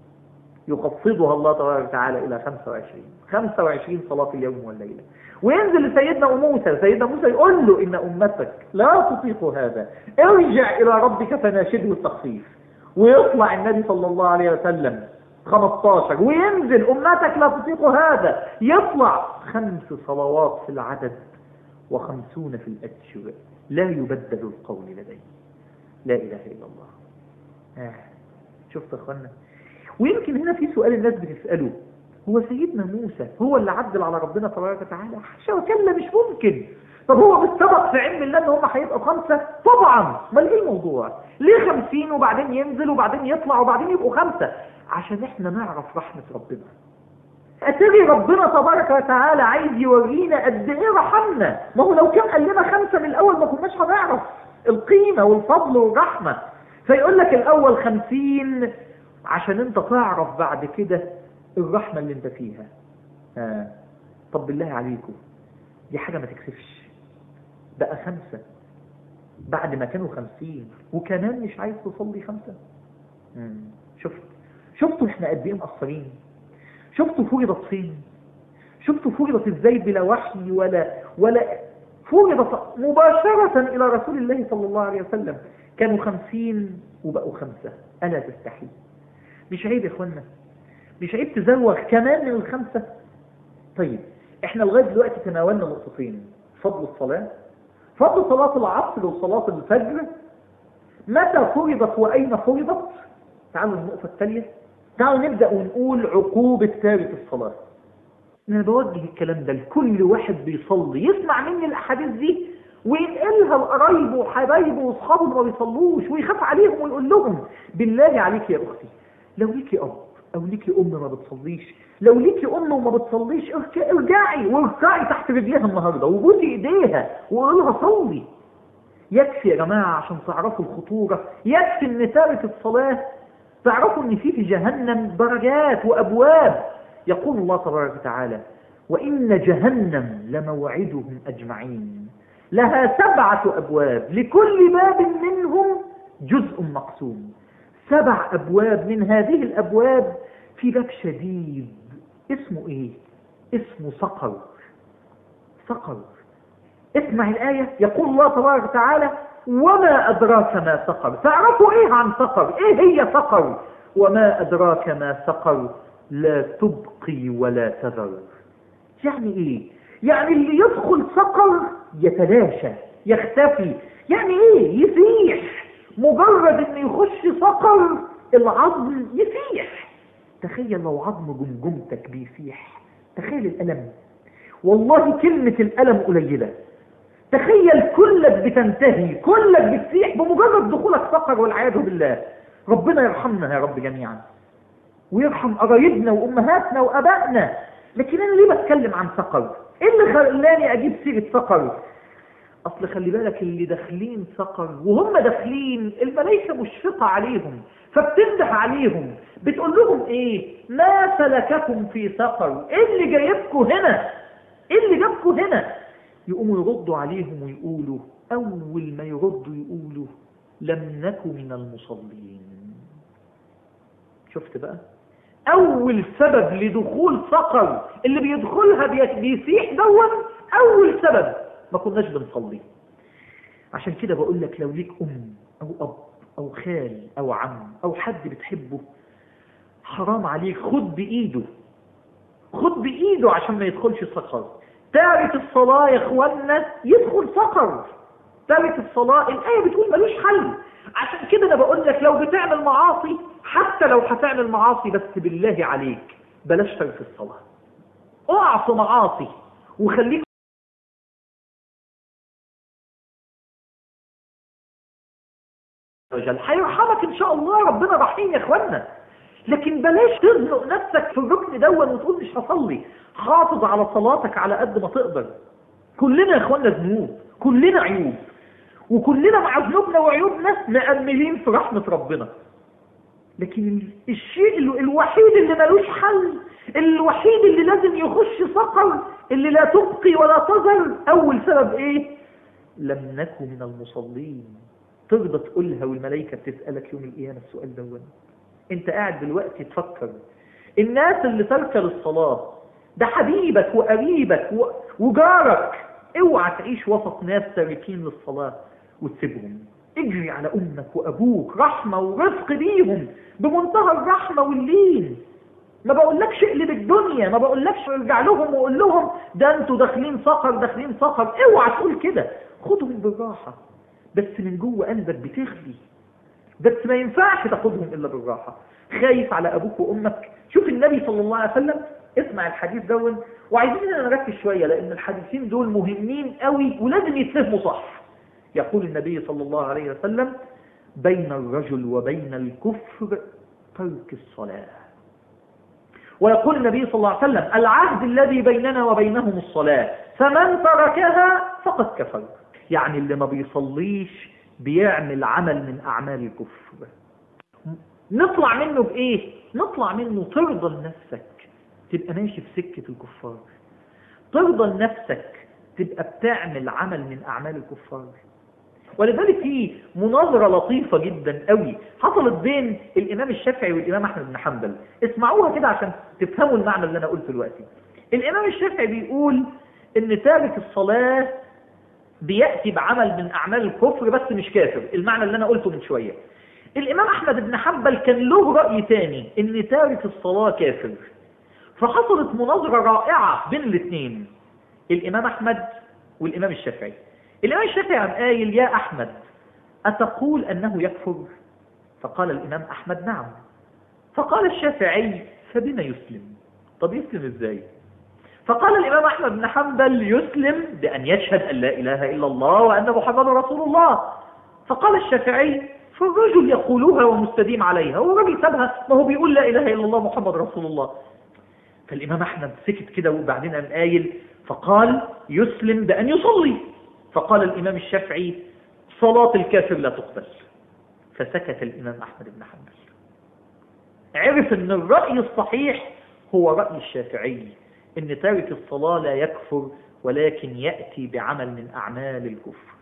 يخفضها الله تبارك وتعالى الى خمسة وعشرين. خمسة وعشرين صلاة في اليوم والليلة. وينزل لسيدنا موسى، سيدنا موسى يقول له: ان امتك لا تطيق هذا، ارجع الى ربك فناشده التخفيف. ويطلع النبي صلى الله عليه وسلم خمستاشر، وينزل: امتك لا تطيق هذا. يطلع خمس صلوات في العدد وخمسون في الاجر، لا يبدل القول لدي. لا اله الا الله. آه. شفت اخوانا؟ ويمكن هنا في سؤال الناس بتسأله: هو سيدنا موسى هو اللي عدل على ربنا تبارك وتعالى؟ حاشا وكلا، مش ممكن. طب هو بالسبق في علم الله ان هم هيبقوا خمسة؟ طبعا. امال ايه الموضوع؟ ليه خمسين وبعدين ينزل وبعدين يطلع وبعدين يبقوا خمسة؟ عشان احنا نعرف رحمة ربنا. اتري ربنا تبارك وتعالى عايز يورينا قد ايه رحمنا. ما هو لو كان قال لنا خمسة من الاول ما كناش هنعرف القيمة والفضل والرحمة. فيقول لك الاول خمسين عشان انت تعرف بعد كده الرحمة اللي انت فيها. آه. طب بالله عليكم، دي حاجة ما تكسفش. بقى خمسة بعد ما كانوا خمسين، وكمان مش عايز تصلي خمسة. مم. شفت شفتوا احنا قد ايه مقصرين؟ شفتوا فرضت فين؟ شفتوا فرضت ازاي بلا وحي ولا ولا فرضت مباشرة الى رسول الله صلى الله عليه وسلم. كانوا خمسين وبقوا خمسة. ألا تستحي؟ مش عيب يا اخوانا؟ مش عيب تزوغ كمان من الخمسة؟ طيب احنا لغاية دلوقتي تناولنا نقطتين: فضل الصلاة، فضل صلاة العصر وصلاة الفجر، متى فرضت وأين فرضت. تعالوا النقطة التالية، تعالوا نبدأ ونقول عقوبة تارك الصلاة. أنا بوجه الكلام ده لكل واحد بيصلي يسمع مني الأحاديث دي وينقلها لقرايبه وحبايبه واصحابه ما بيصلوش ويخاف عليهم ويقول لهم: بالله عليك يا أختي، لو ليكي أب أو ليكي أم ما بتصليش، لو ليكي أم وما بتصليش، ارجعي واركعي تحت رجليها النهارده وبوسي إيديها وقولي لها صلي. يكفي يا جماعة عشان تعرفوا الخطورة، يكفي ان تارك الصلاة تعرفوا ان في في جهنم درجات وابواب. يقول الله تبارك وتعالى: وان جهنم لموعدهم اجمعين لها سبعة ابواب لكل باب منهم جزء مقسوم. سبع ابواب، من هذه الابواب في باب شديد اسمه ايه؟ اسمه سقر. سقر. اسمع الآية، يقول الله تبارك وتعالى: وما أدراك ما سقر. تعرفوا إيه عن سقر؟ إيه هي سقر؟ وما أدراك ما سقر لا تبقي ولا تذر. يعني إيه؟ يعني اللي يدخل سقر يتلاشى يختفي. يعني إيه؟ يسيح. مجرد إنه يخش سقر العظم يسيح. تخيل لو عظم جمجمتك بيسيح، تخيل الألم. والله كلمة الألم قليلة. تخيل كلك بتنتهي، كلك بتسيح بمجرد دخولك سقر والعياذ بالله. ربنا يرحمنا يا رب جميعا ويرحم قرايبنا وامهاتنا وابائنا. لكن انا ليه بتكلم عن سقر؟ ايه اللي خلاني اجيب سيره سقر؟ اصل خلي بالك اللي داخلين سقر وهم داخلين الملائكه مشفقه عليهم فبتنده عليهم بتقول لهم ايه؟ ما سلككم في سقر؟ ايه اللي جايبكم هنا؟ ايه اللي جابكم هنا؟ يقوموا يردوا عليهم ويقولوا، اول ما يردوا يقولوا: لم نكن من المصلين. شفت بقى؟ اول سبب لدخول سقر اللي بيدخلها بيسيح دون، اول سبب ما كناش بنصلي. عشان كده بقول لك لو ليك ام او اب او خال او عم او حد بتحبه، حرام عليك خد بايده، خد بايده عشان ما يدخلش سقر. تارك الصلاة يا اخوانا يدخل سقر. تارك الصلاة الآية بتقول ملوش حل. عشان كده انا بقول لك لو بتعمل معاصي، حتى لو هتعمل معاصي بس بالله عليك بلاش تارك الصلاة. اقع في معاصي وخليك رجل هيرحمك ان شاء الله. ربنا رحيم يا اخوانا. لكن بلاش تزنق نفسك في الركن دون وتقول مش هصلي. حافظ على صلاتك على قد ما تقدر. كلنا يا اخوانا ذنوب، كلنا عيوب، وكلنا مع ذنوبنا وعيوبنا مأملين في رحمة ربنا. لكن الشيء الوحيد اللي ملوش حل، الوحيد اللي لازم يخش سقر، اللي لا تبقي ولا تذر، اول سبب ايه؟ لم نكن من المصلين. ترضى تقولها والملائكة بتسألك يوم القيامة السؤال دون؟ انت قاعد دلوقتي تفكر الناس اللي تركوا للصلاة ده حبيبك وقريبك وجارك. اوعى تعيش وسط ناس تاركين للصلاة وتسيبهم. اجري على امك وابوك، رحمة ورفق بيهم بمنتهى الرحمة واللين. ما بقولكش اقلب الدنيا، ما بقولكش ارجع لهم وقول لهم ده انتوا داخلين سقر داخلين سقر. اوعى تقول كده. خدهم بالراحة بس من جوه قلبك بتغلي. بس ما ينفعش تاخدهم الا بالراحة. خايف على ابوك وامك. شوف النبي صلى الله عليه وسلم، اسمع الحديث دون وعايزين نركز شوية لان الحديثين دول مهمين قوي ولازم يتفهموا صح. يقول النبي صلى الله عليه وسلم: بين الرجل وبين الكفر ترك الصلاة. ويقول النبي صلى الله عليه وسلم: العهد الذي بيننا وبينهم الصلاة فمن تركها فقد كفر. يعني اللي ما بيصليش بيعمل عمل من أعمال الكفر. نطلع منه بإيه؟ نطلع منه ترضى لنفسك تبقى ماشي في سكة الكفار، ترضى لنفسك تبقى بتعمل عمل من أعمال الكفار. ولذلك في مناظرة لطيفة جدا قوي حصلت بين الإمام الشافعي والإمام أحمد بن حنبل. اسمعوها كده عشان تفهموا المعنى اللي أنا قلته دلوقتي. الإمام الشافعي بيقول إن تارك الصلاة بيأتي بعمل من أعمال الكفر بس مش كافر، المعنى اللي أنا قلته من شوية. الإمام أحمد بن حنبل كان له رأي تاني إن تارك الصلاة كافر. فحصلت مناظرة رائعة بين الاثنين، الإمام أحمد والإمام الشافعي. الإمام الشافعي عم قايل: يا أحمد، أتقول أنه يكفر؟ فقال الإمام أحمد: نعم. فقال الشافعي: فبما يسلم؟ طب يسلم إزاي؟ فقال الإمام أحمد بن حنبل: يسلم بأن يشهد أن لا إله إلا الله وأن محمد رسول الله. فقال الشافعي: فالرجل يقولها ومستديم عليها، هو الرجل سابها، ما هو بيقول لا إله إلا الله محمد رسول الله. فالإمام أحمد سكت كده وبعدين قام قايل فقال: يسلم بأن يصلي. فقال الإمام الشافعي: صلاة الكافر لا تقبل. فسكت الإمام أحمد بن حنبل، عرف أن الرأي الصحيح هو رأي الشافعي، أن تارك الصلاة لا يكفر ولكن يأتي بعمل من أعمال الكفر.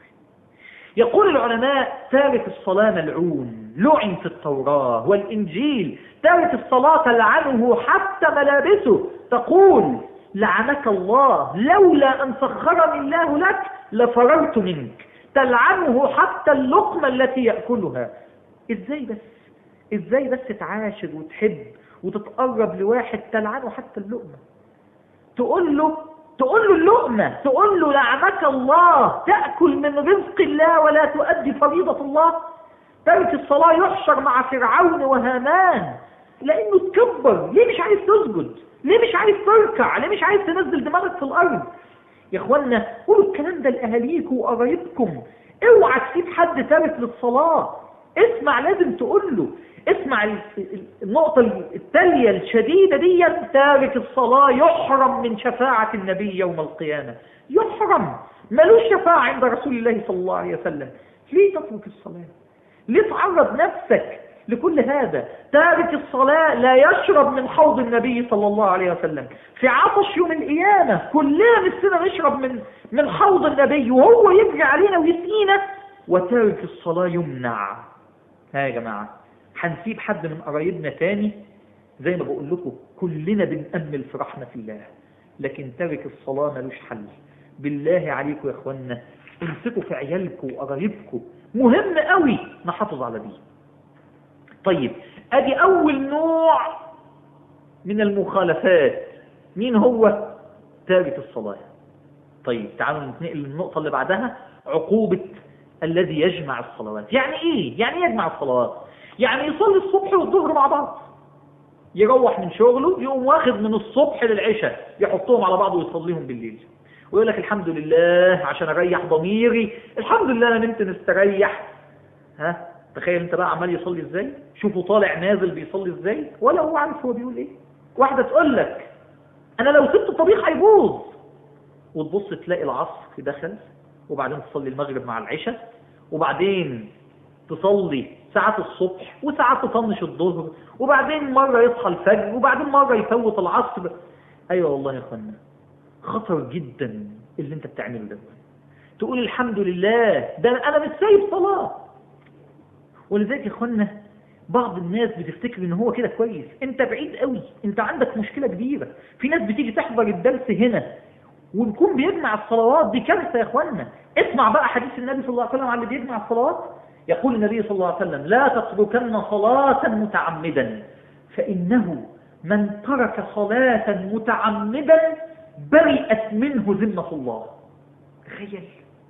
يقول العلماء: تارك الصلاة ملعون، لعن في التوراة والإنجيل، تارك الصلاة تلعنه حتى ملابسه، تقول: لعنك الله، لولا أن سخرني الله لك لفررت منك. تلعنه حتى اللقمة التي يأكلها. إزاي بس إزاي بس تعاشر وتحب وتتقرب لواحد تلعنه حتى اللقمة؟ تقول له تقول له اللقمة، تقول له لعنك الله، تأكل من رزق الله ولا تؤدي فريضة الله. تارك الصلاة يحشر مع فرعون وهامان لأنه تكبر. ليه مش عايز تسجد؟ ليه مش عايز تركع؟ ليه مش عايز تنزل دماغك في الأرض؟ يا اخوانا قولوا الكلام ده لأهاليكم وقرايبكم. اوعى تسيب حد تارك للصلاة. اسمع، لازم تقول له اسمع النقطة التالية الشديدة دي: تارك الصلاة يحرم من شفاعة النبي يوم القيامة. يحرم، ملوش شفاعة عند رسول الله صلى الله عليه وسلم. ليه تترك الصلاة؟ ليه تعرض نفسك لكل هذا؟ تارك الصلاة لا يشرب من حوض النبي صلى الله عليه وسلم. في عطش يوم القيامة كلنا نفسنا نشرب من من حوض النبي وهو يجري علينا ويسقينا، وتارك الصلاة يمنع. ها يا جماعة، هنسيب حد من قرايبنا تاني؟ زي ما بقول لكم كلنا بنأمل في رحمة الله، لكن تارك الصلاة ملوش حل. بالله عليكم يا اخوانا امسكوا في عيالكم وقرايبكم، مهم قوي نحافظ على دي. طيب، ادي اول نوع من المخالفات، مين هو؟ تارك الصلاة. طيب تعالوا ننتقل للنقطة اللي بعدها: عقوبة الذي يجمع الصلوات. يعني ايه؟ يعني يجمع الصلوات يعني يصلي الصبح والظهر مع بعض، يروح من شغله يقوم واخد من الصبح للعشاء يحطهم على بعض ويصليهم بالليل، ويقول لك الحمد لله عشان اريح ضميري، الحمد لله انا نمت مستريح. ها، تخيل انت بقى عمال يصلي ازاي، شوفوا طالع نازل بيصلي ازاي، ولا هو عارف هو بيقول ايه. واحدة تقول لك انا لو سبت الطبيخ هيبوظ، وتبص تلاقي العصر دخل، وبعدين تصلي المغرب مع العشاء، وبعدين تصلي ساعات الصبح وساعات تطنش الظهر، وبعدين مرة يصحى الفجر، وبعدين مرة يفوت العصر. ايوه والله يا اخوانا خطر جدا اللي انت بتعمله ده. تقول الحمد لله ده انا مش سايب صلاة. ولذلك يا اخوانا بعض الناس بتفتكر ان هو كده كويس. انت بعيد قوي، انت عندك مشكلة كبيرة. في ناس بتيجي تحضر الدرس هنا ونكون بيجمع الصلوات، دي كارثة يا اخوانا. اسمع بقى حديث النبي صلى الله عليه وسلم على اللي بيجمع الصلوات. يقول النبي صلى الله عليه وسلم: لا تتركن صلاة متعمدا، فإنه من ترك صلاة متعمدا برئت منه ذمة الله. تخيل،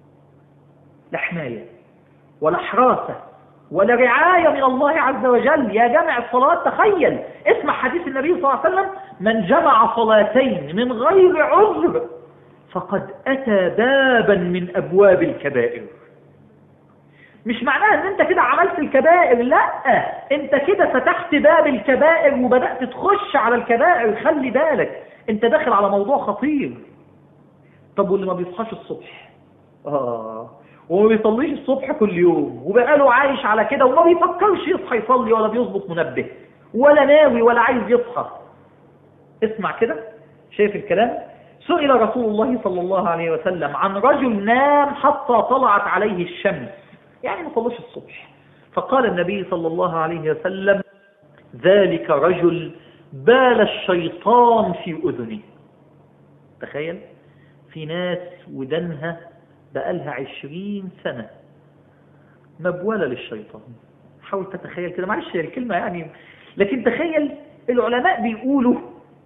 لا حماية ولا حراسة ولا رعاية من الله عز وجل يا جمع الصلاة. تخيل، اسمع حديث النبي صلى الله عليه وسلم: من جمع صلاتين من غير عذر فقد أتى بابا من أبواب الكبائر. مش معناها ان انت كده عملت الكبائر، لا، انت كده فتحت باب الكبائر وبدأت تخش على الكبائر. خلي بالك، انت داخل على موضوع خطير. طب واللي ما بيصحاش الصبح اه وما بيصليش الصبح كل يوم وبقاله عايش على كده وما بيفكرش يصحى يصلي ولا بيظبط منبه ولا ناوي ولا عايز يصحى، اسمع كده، شايف الكلام؟ سئل رسول الله صلى الله عليه وسلم عن رجل نام حتى طلعت عليه الشمس، يعني ما صلىش الصبح، فقال النبي صلى الله عليه وسلم: ذلك رجل بال الشيطان في أذنه. تخيل، في ناس ودنها بقالها عشرين سنة مبولة للشيطان. حاول تتخيل كده، معلش الكلمة يعني، لكن تخيل. العلماء بيقولوا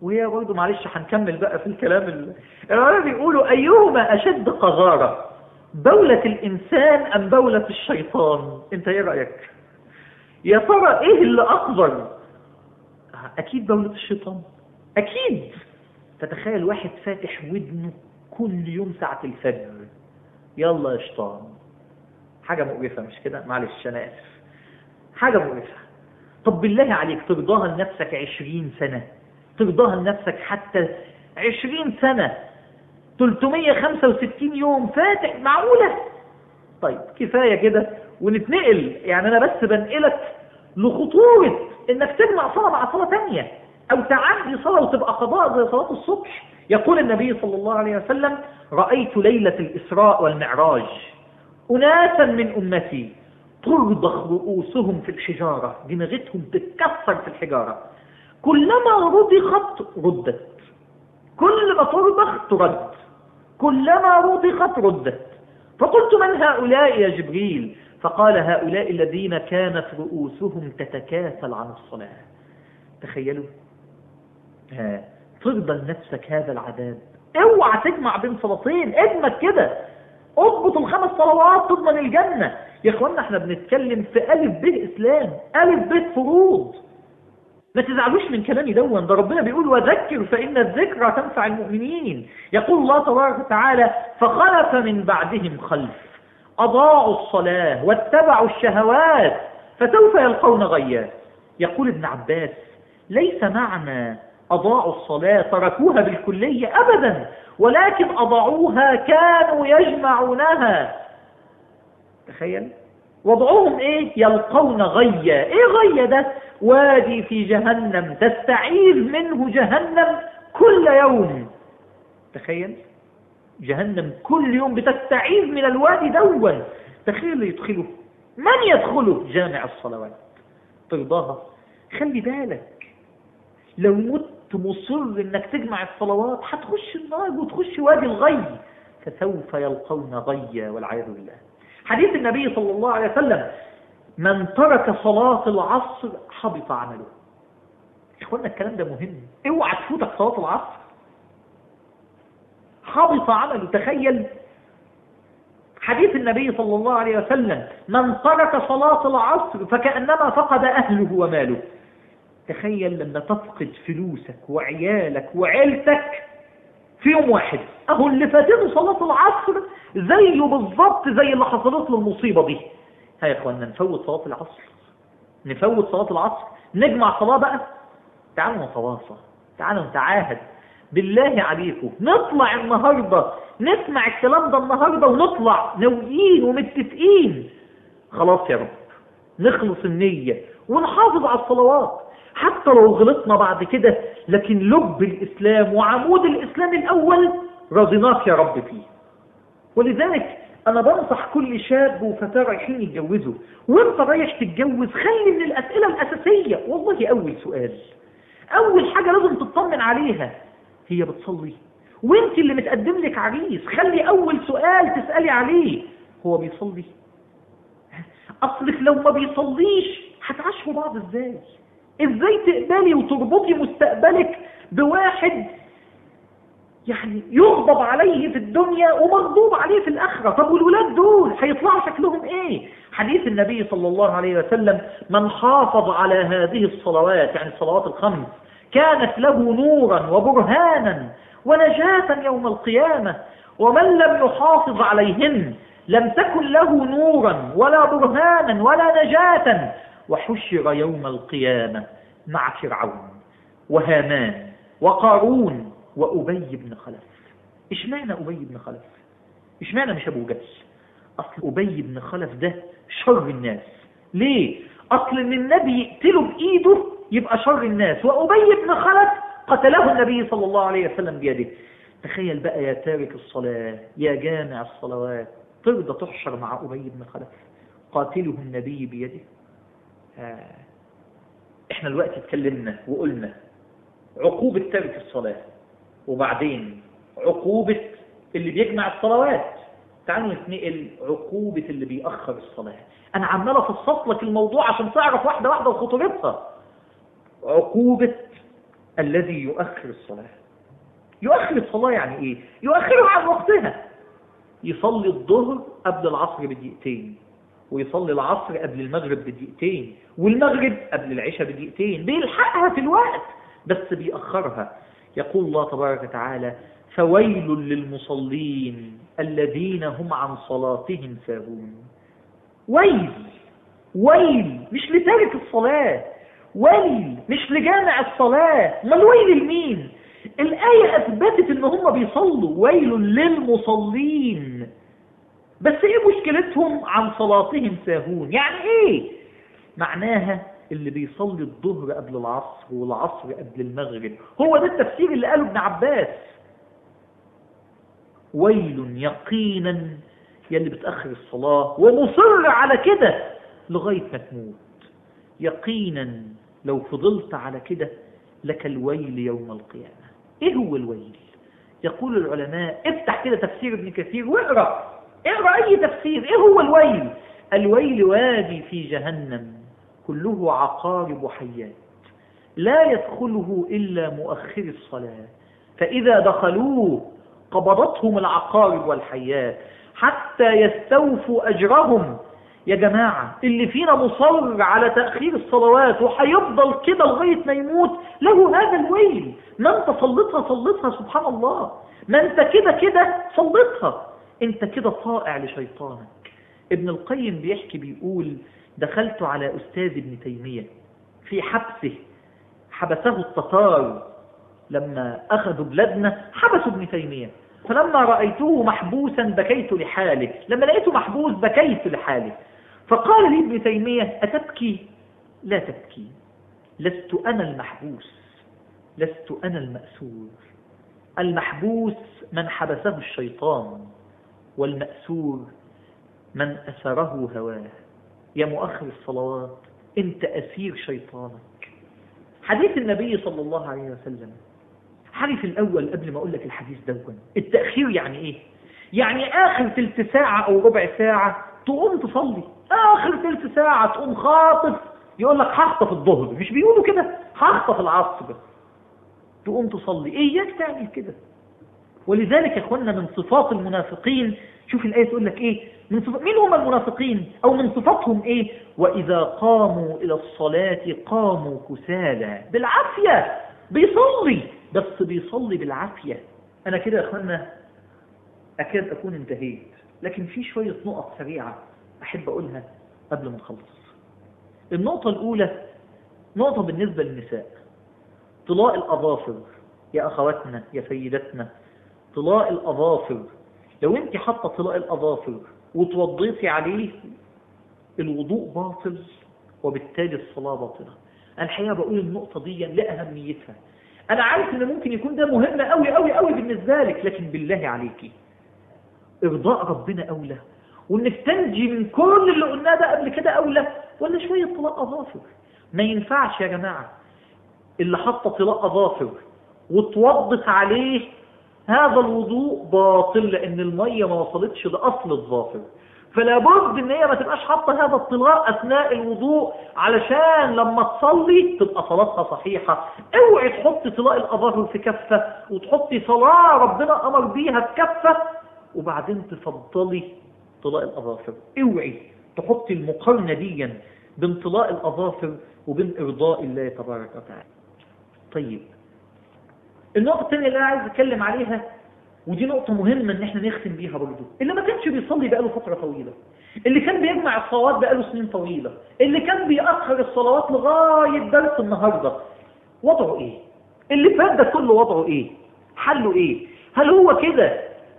وهي برضه معلش هنكمل بقى في الكلام. العلماء بيقولوا أيهما أشد قذارة، بولة الإنسان أم بولة الشيطان؟ أنت إيه رأيك؟ يا ترى إيه اللي أقذر؟ أكيد بولة الشيطان، أكيد. تتخيل واحد فاتح ودنه كل يوم ساعة الفجر، يلا يا شيطان. حاجة مقرفة مش كده؟ معلش أنا آسف، حاجة مقرفة. طب بالله عليك ترضاها لنفسك عشرين سنة؟ ترضاها لنفسك حتى عشرين سنة، ثلاثمية وخمسة وستين يوم فاتح؟ معقولة؟ طيب كفاية كده ونتنقل. يعني أنا بس بنقلك لخطورة إنك تجمع صلاة مع صلاة تانية، أو تعدي صلاة وتبقى قضاء زي صلاة الصبح. يقول النبي صلى الله عليه وسلم: رأيت ليلة الإسراء والمعراج أناسا من أمتي ترضخ رؤوسهم في الحجارة، دماغتهم تتكسر في الحجارة، كلما رضخت ردت، كل ما ترضخ ترد، كلما رضخت ردت. فقلت: من هؤلاء يا جبريل؟ فقال: هؤلاء الذين كانت رؤوسهم تتكاسل عن الصلاة. تخيلوا، ها ترضى لنفسك هذا العذاب؟ اوعى تجمع بين صلاتين، اجمد كده، اضبط الخمس صلوات تضمن الجنة. يا اخوانا احنا بنتكلم في ألف ب إسلام، ألف ب فروض. ما تزعلوش من كلامي دون، ده ربنا بيقول: وذكر فإن الذكرى تنفع المؤمنين. يقول الله تبارك وتعالى: فخلف من بعدهم خلف أضاعوا الصلاة واتبعوا الشهوات فسوف يلقون غيا. يقول ابن عباس: ليس معنى أضاعوا الصلاة تركوها بالكلية أبدا، ولكن أضاعوها كانوا يجمعونها. تخيل وضعهم ايه؟ يلقون غيا. ايه غيا ده؟ وادي في جهنم تستعيذ منه جهنم كل يوم. تخيل جهنم كل يوم بتستعيذ من الوادي دون. تخيل يدخله من يدخله؟ جامع الصلوات. ترضاها؟ خلي بالك لو مت مصر انك تجمع الصلوات هتخش النار وتخش وادي الغي، فسوف يلقون غيا والعياذ بالله. حديث النبي صلى الله عليه وسلم: من ترك صلاة العصر حبط عمله. اخوانا الكلام ده مهم، اوعى تفوتك صلاة العصر، حبط عمله. تخيل حديث النبي صلى الله عليه وسلم: من ترك صلاة العصر فكأنما فقد أهله وماله. تخيل لما تفقد فلوسك وعيالك وعيلتك في يوم واحد. اهو اللي فاتته صلاة العصر زيه بالضبط زي اللي حصلت له المصيبة دي. ها يا اخوانا نفوت صلاة العصر، نفوت صلاة العصر، نجمع صلاة بقى. تعالوا نتواصى، تعالوا نتعاهد بالله عليكم، نطلع النهاردة نسمع الكلام ده النهاردة ونطلع ناويين ومتفقين. خلاص يا رب نخلص النية ونحافظ على الصلوات حتى لو غلطنا بعد كده، لكن لب الإسلام وعمود الإسلام الأول رضيناك يا رب فيه. ولذلك أنا بنصح كل شاب وفتاة رايحين يتجوزوا، وانت رايح تتجوز خلي من الأسئلة الأساسية والله أول سؤال، أول حاجة لازم تطمن عليها: هي بتصلي؟ وانت اللي متقدم لك عريس خلي أول سؤال تسألي عليه: هو بيصلي؟ أصلك لو ما بيصليش هتعاشروا بعض ازاي؟ ازاي تقبلي وتربطي مستقبلك بواحد يعني يغضب عليه في الدنيا ومغضوب عليه في الآخرة؟ طب والولاد دول هيطلعوا شكلهم ايه؟ حديث النبي صلى الله عليه وسلم: من حافظ على هذه الصلوات، يعني الصلوات الخمس، كانت له نورا وبرهانا ونجاة يوم القيامة، ومن لم يحافظ عليهن لم تكن له نورا ولا برهانا ولا نجاة، وحشر يوم القيامة مع فرعون وهامان وقارون وأبي بن خلف. إيش معنى أبي بن خلف؟ إيش معنى مش أبو جهل؟ أصل أبي بن خلف ده شر الناس. ليه؟ أصل إن النبي يقتله بإيده يبقى شر الناس، وأبي بن خلف قتله النبي صلى الله عليه وسلم بيده. تخيل بقى يا تارك الصلاة يا جامع الصلوات، ترضى تحشر مع أبي بن خلف قاتله النبي بيده؟ آه. احنا الوقت اتكلمنا وقلنا عقوبة تارك الصلاة، وبعدين عقوبة اللي بيجمع الصلوات. تعالوا نتنقل عقوبة اللي بيأخر الصلاة. انا عمال افصص لك الموضوع عشان تعرف واحدة واحدة وخطورتها. عقوبة الذي يؤخر الصلاة. يؤخر الصلاة يعني ايه؟ يؤخرها عن وقتها. يصلي الظهر قبل العصر بدقيقتين، ويصلي العصر قبل المغرب بدقيقتين، والمغرب قبل العشاء بدقيقتين، بيلحقها في الوقت بس بيأخرها. يقول الله تبارك وتعالى: فويل للمصلين الذين هم عن صلاتهم ساهون. ويل، ويل مش لتارك الصلاة، ويل مش لجامع الصلاة، ما الويل لمين؟ الآية أثبتت إن هم بيصلوا. ويل للمصلين، بس إيه مشكلتهم؟ عن صلاتهم ساهون. يعني إيه؟ معناها اللي بيصلي الظهر قبل العصر والعصر قبل المغرب. هو ده التفسير اللي قاله ابن عباس. ويل يقينا يلي بتأخر الصلاة ومصر على كده لغاية ما تموت. يقينا لو فضلت على كده لك الويل يوم القيامة. ايه هو الويل؟ يقول العلماء، افتح كده تفسير ابن كثير واقرأ، اقرأ اي تفسير. ايه هو الويل؟ الويل وادي في جهنم كله عقارب وحيات لا يدخله إلا مؤخر الصلاة، فإذا دخلوه قبضتهم العقارب والحيات حتى يستوفوا أجرهم. يا جماعة، اللي فينا مصر على تأخير الصلوات وحيفضل كده لغاية ما يموت له هذا الويل. ما انت صلتها صلتها سبحان الله، ما انت كده كده صلتها، انت كده طائع لشيطانك. ابن القيم بيحكي بيقول: دخلت على أستاذ ابن تيمية في حبسه، حبسه التتار لما أخذوا بلادنا، حبسوا ابن تيمية. فلما رأيته محبوسا بكيت لحاله، لما لقيته محبوس بكيت لحاله. فقال لي ابن تيمية: أتبكي؟ لا تبكي، لست أنا المحبوس، لست أنا المأسور. المحبوس من حبسه الشيطان، والمأسور من أسره هواه. يا مؤخر الصلوات، انت أسير شيطانك. حديث النبي صلى الله عليه وسلم، حرف الأول قبل ما أقول لك الحديث دون. التأخير يعني إيه؟ يعني آخر تلت ساعة أو ربع ساعة تقوم تصلي، آخر تلت ساعة تقوم خاطف، يقول لك هخطف الظهر، مش بيقولوا كده؟ هخطف العصر، تقوم تصلي. إياك تعمل كده. ولذلك يا أخوانا من صفات المنافقين، شوف الآية تقول لك إيه؟ من صفات مين هم المنافقين؟ أو من صفاتهم إيه؟ وإذا قاموا إلى الصلاة قاموا كسالى. بالعافية بيصلي، بس بيصلي بالعافية. أنا كده يا أخوانا أكاد أكون انتهيت، لكن في شوية نقط سريعة أحب أقولها قبل ما نخلص. النقطة الأولى نقطة بالنسبة للنساء، طلاء الأظافر. يا أخواتنا يا سيدتنا، طلاء الأظافر، لو أنت حاطة طلاء الأظافر وتوضيتي عليه الوضوء باطل، وبالتالي الصلاة باطلة. الحقيقة بقول النقطة دي لأهميتها. أنا عارف إن ممكن يكون ده مهم أوي أوي أوي بالنسبة لك، لكن بالله عليكي إرضاء ربنا أولى، وإنك تنجي من كل اللي قلناه ده قبل كده أولى، ولا شوية طلاء أظافر؟ ما ينفعش يا جماعة اللي حاطة طلاء أظافر وتوضت عليه هذا الوضوء باطل، لأن المية ما وصلتش لأصل الظافر. فلا بد ان هي ما تبقاش حاطه هذا الطلاء اثناء الوضوء علشان لما تصلي تبقى صلاتها صحيحه. اوعي تحطي طلاء الاظافر في كفه وتحطي صلاه ربنا امر بيها في كفه وبعدين تفضلي طلاء الاظافر. اوعي تحطي المقارنه دي بين طلاء الاظافر وبين ارضاء الله تبارك وتعالى. طيب، النقطه الثانيه اللي انا عايز اتكلم عليها، ودي نقطة مهمة ان احنا نختم بيها برضو، اللي ما كانش بيصلي بقاله فترة طويلة، اللي كان بيجمع الصلوات بقاله سنين طويلة، اللي كان بيأخر الصلوات لغاية درس النهاردة، وضعه ايه؟ اللي فات ده كله وضعه ايه؟ حله ايه؟ هل هو كده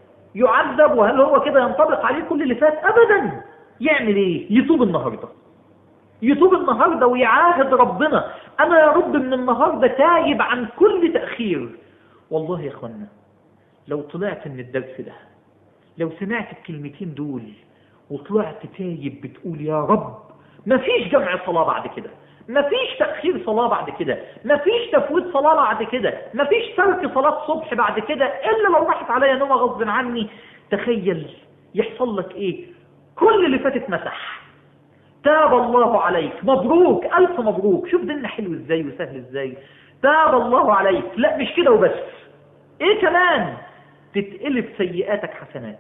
يعذب وهل هو كده ينطبق عليه كل اللي فات؟ ابدا. يعمل ايه؟ يتوب النهاردة، يتوب النهاردة ويعاهد ربنا، انا يا رب من النهاردة تايب عن كل تأخير. والله يا اخوانا لو طلعت من الدرس ده، لو سمعت الكلمتين دول وطلعت تايب بتقول يا رب مفيش جمع صلاة بعد كده، مفيش تأخير صلاة بعد كده، مفيش تفويت صلاة بعد كده، مفيش ترك صلاة صبح بعد كده إلا لو راحت عليا نومة غصب عني، تخيل يحصل لك إيه؟ كل اللي فاتت مسح. تاب الله عليك، مبروك، ألف مبروك. شوف ديننا حلو إزاي وسهل إزاي. تاب الله عليك. لا مش كده وبس، ايه كمان؟ تتقلب سيئاتك حسنات.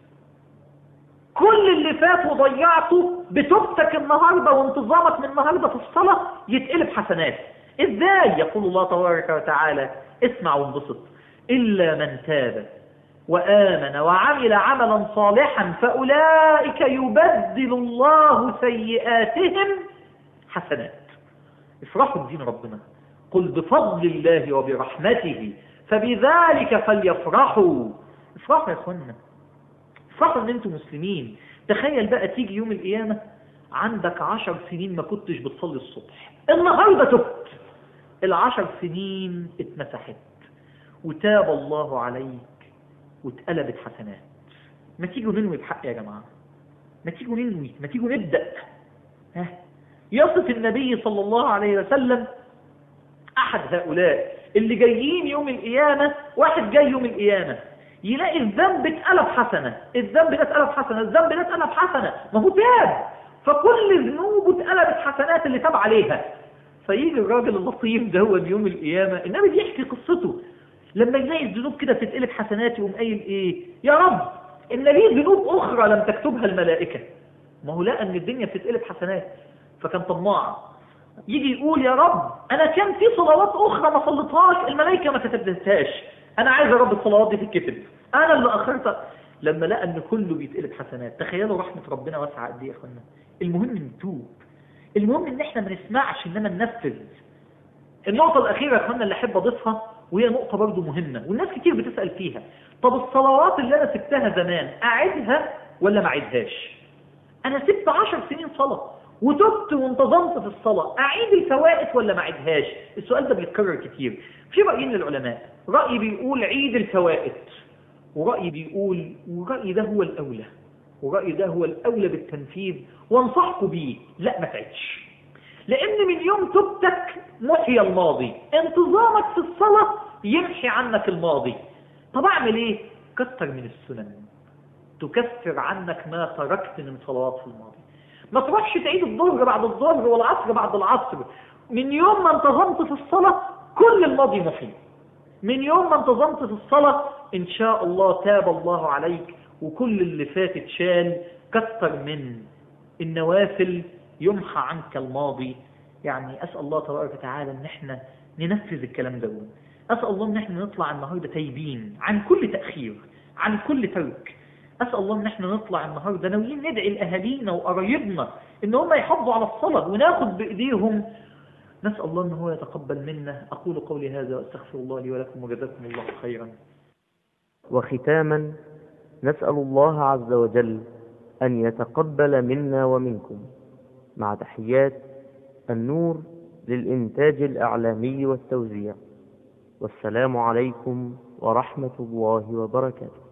كل اللي فات وضيعته بتوبتك النهاردة وانتظامك من النهاردة في الصلاة يتقلب حسنات. ازاي؟ يقول الله تبارك وتعالى، اسمع وانبسط، إلا من تاب وآمن وعمل عملا صالحا فأولئك يبدل الله سيئاتهم حسنات. افرحوا بدين ربنا، قل بفضل الله وبرحمته فبذلك فليفرحوا. افرحوا يا اخوانا، افرحوا ان انتم مسلمين. تخيل بقى تيجي يوم القيامة عندك عشر سنين ما كنتش بتصلي الصبح، النهاردة تبت، العشر سنين اتمسحت وتاب الله عليك واتقلبت حسنات. ما تيجوا ننوي بحق يا جماعة، ما تيجوا ننوي، ما تيجوا نبدأ. ها، يصف النبي صلى الله عليه وسلم أحد هؤلاء اللي جايين يوم القيامة. واحد جاي يوم القيامة يلاقي الذنب اتقلب حسنة، الذنب ده اتقلب حسنة، الذنب ده اتقلب حسنة، ما هو تاب، فكل ذنوبه اتقلبت حسنات اللي تاب عليها. فيجي الراجل اللطيف ده هو يوم القيامة، النبي بيحكي قصته، لما يلاقي الذنوب كده تتقلب حسنات يقوم قايل ايه؟ يا رب ان لي ذنوب اخرى لم تكتبها الملائكة. ما هو لقى ان الدنيا بتتقلب حسنات فكان طماع، يجي يقول يا رب انا كان في صلوات اخرى ما صليتهاش الملائكة ما كتبتهاش، انا عايز يا رب الصلوات دي تتكتب، انا اللي اخرتها. لما لقى ان كله بيتقلب حسنات، تخيلوا رحمة ربنا واسعة قد ايه يا اخوانا. المهم نتوب، المهم ان احنا ما نسمعش انما ننفذ. النقطة الاخيرة يا اخوانا اللي احب اضيفها، وهي نقطة برضو مهمة والناس كتير بتسأل فيها، طب الصلوات اللي انا سبتها زمان اعيدها ولا ما اعيدهاش؟ انا سبت عشر سنين صلاة وتبت وانتظمت في الصلاة، اعيد الفوائت ولا ما اعيدهاش؟ السؤال ده بيتكرر كتير. في رأيين للعلماء، رأي بيقول عيد الفوائت، ورأي بيقول، ورأي ده هو الاولى، ورأي ده هو الاولى بالتنفيذ وانصحكم بيه، لا ما تعيدش. لان من يوم تبتك محي الماضي، انتظامك في الصلاة يمحي عنك الماضي. طب اعمل ايه؟ كتر من السنن تكفر عنك ما تركت من صلوات في الماضي. ما تروحش تعيد الظهر بعد الظهر والعصر بعد العصر. من يوم ما انتظمت في الصلاة كل الماضي محي. من يوم ما انتظمت في الصلاة ان شاء الله تاب الله عليك وكل اللي فات اتشال. كتر من النوافل يمحى عنك الماضي. يعني أسأل الله تبارك وتعالى ان احنا ننفذ الكلام ده. أسأل الله ان احنا نطلع النهاردة تايبين عن كل تأخير، عن كل ترك. أسأل الله ان احنا نطلع النهاردة ناويين ندعي لأهالينا وقرايبنا ان هم يحافظوا على الصلاة وناخد بإيديهم. نسأل الله ان هو يتقبل منا. أقول قولي هذا وأستغفر الله لي ولكم وجزاكم الله خيرا. وختاما نسأل الله عز وجل أن يتقبل منا ومنكم، مع تحيات النور للإنتاج الإعلامي والتوزيع. والسلام عليكم ورحمة الله وبركاته.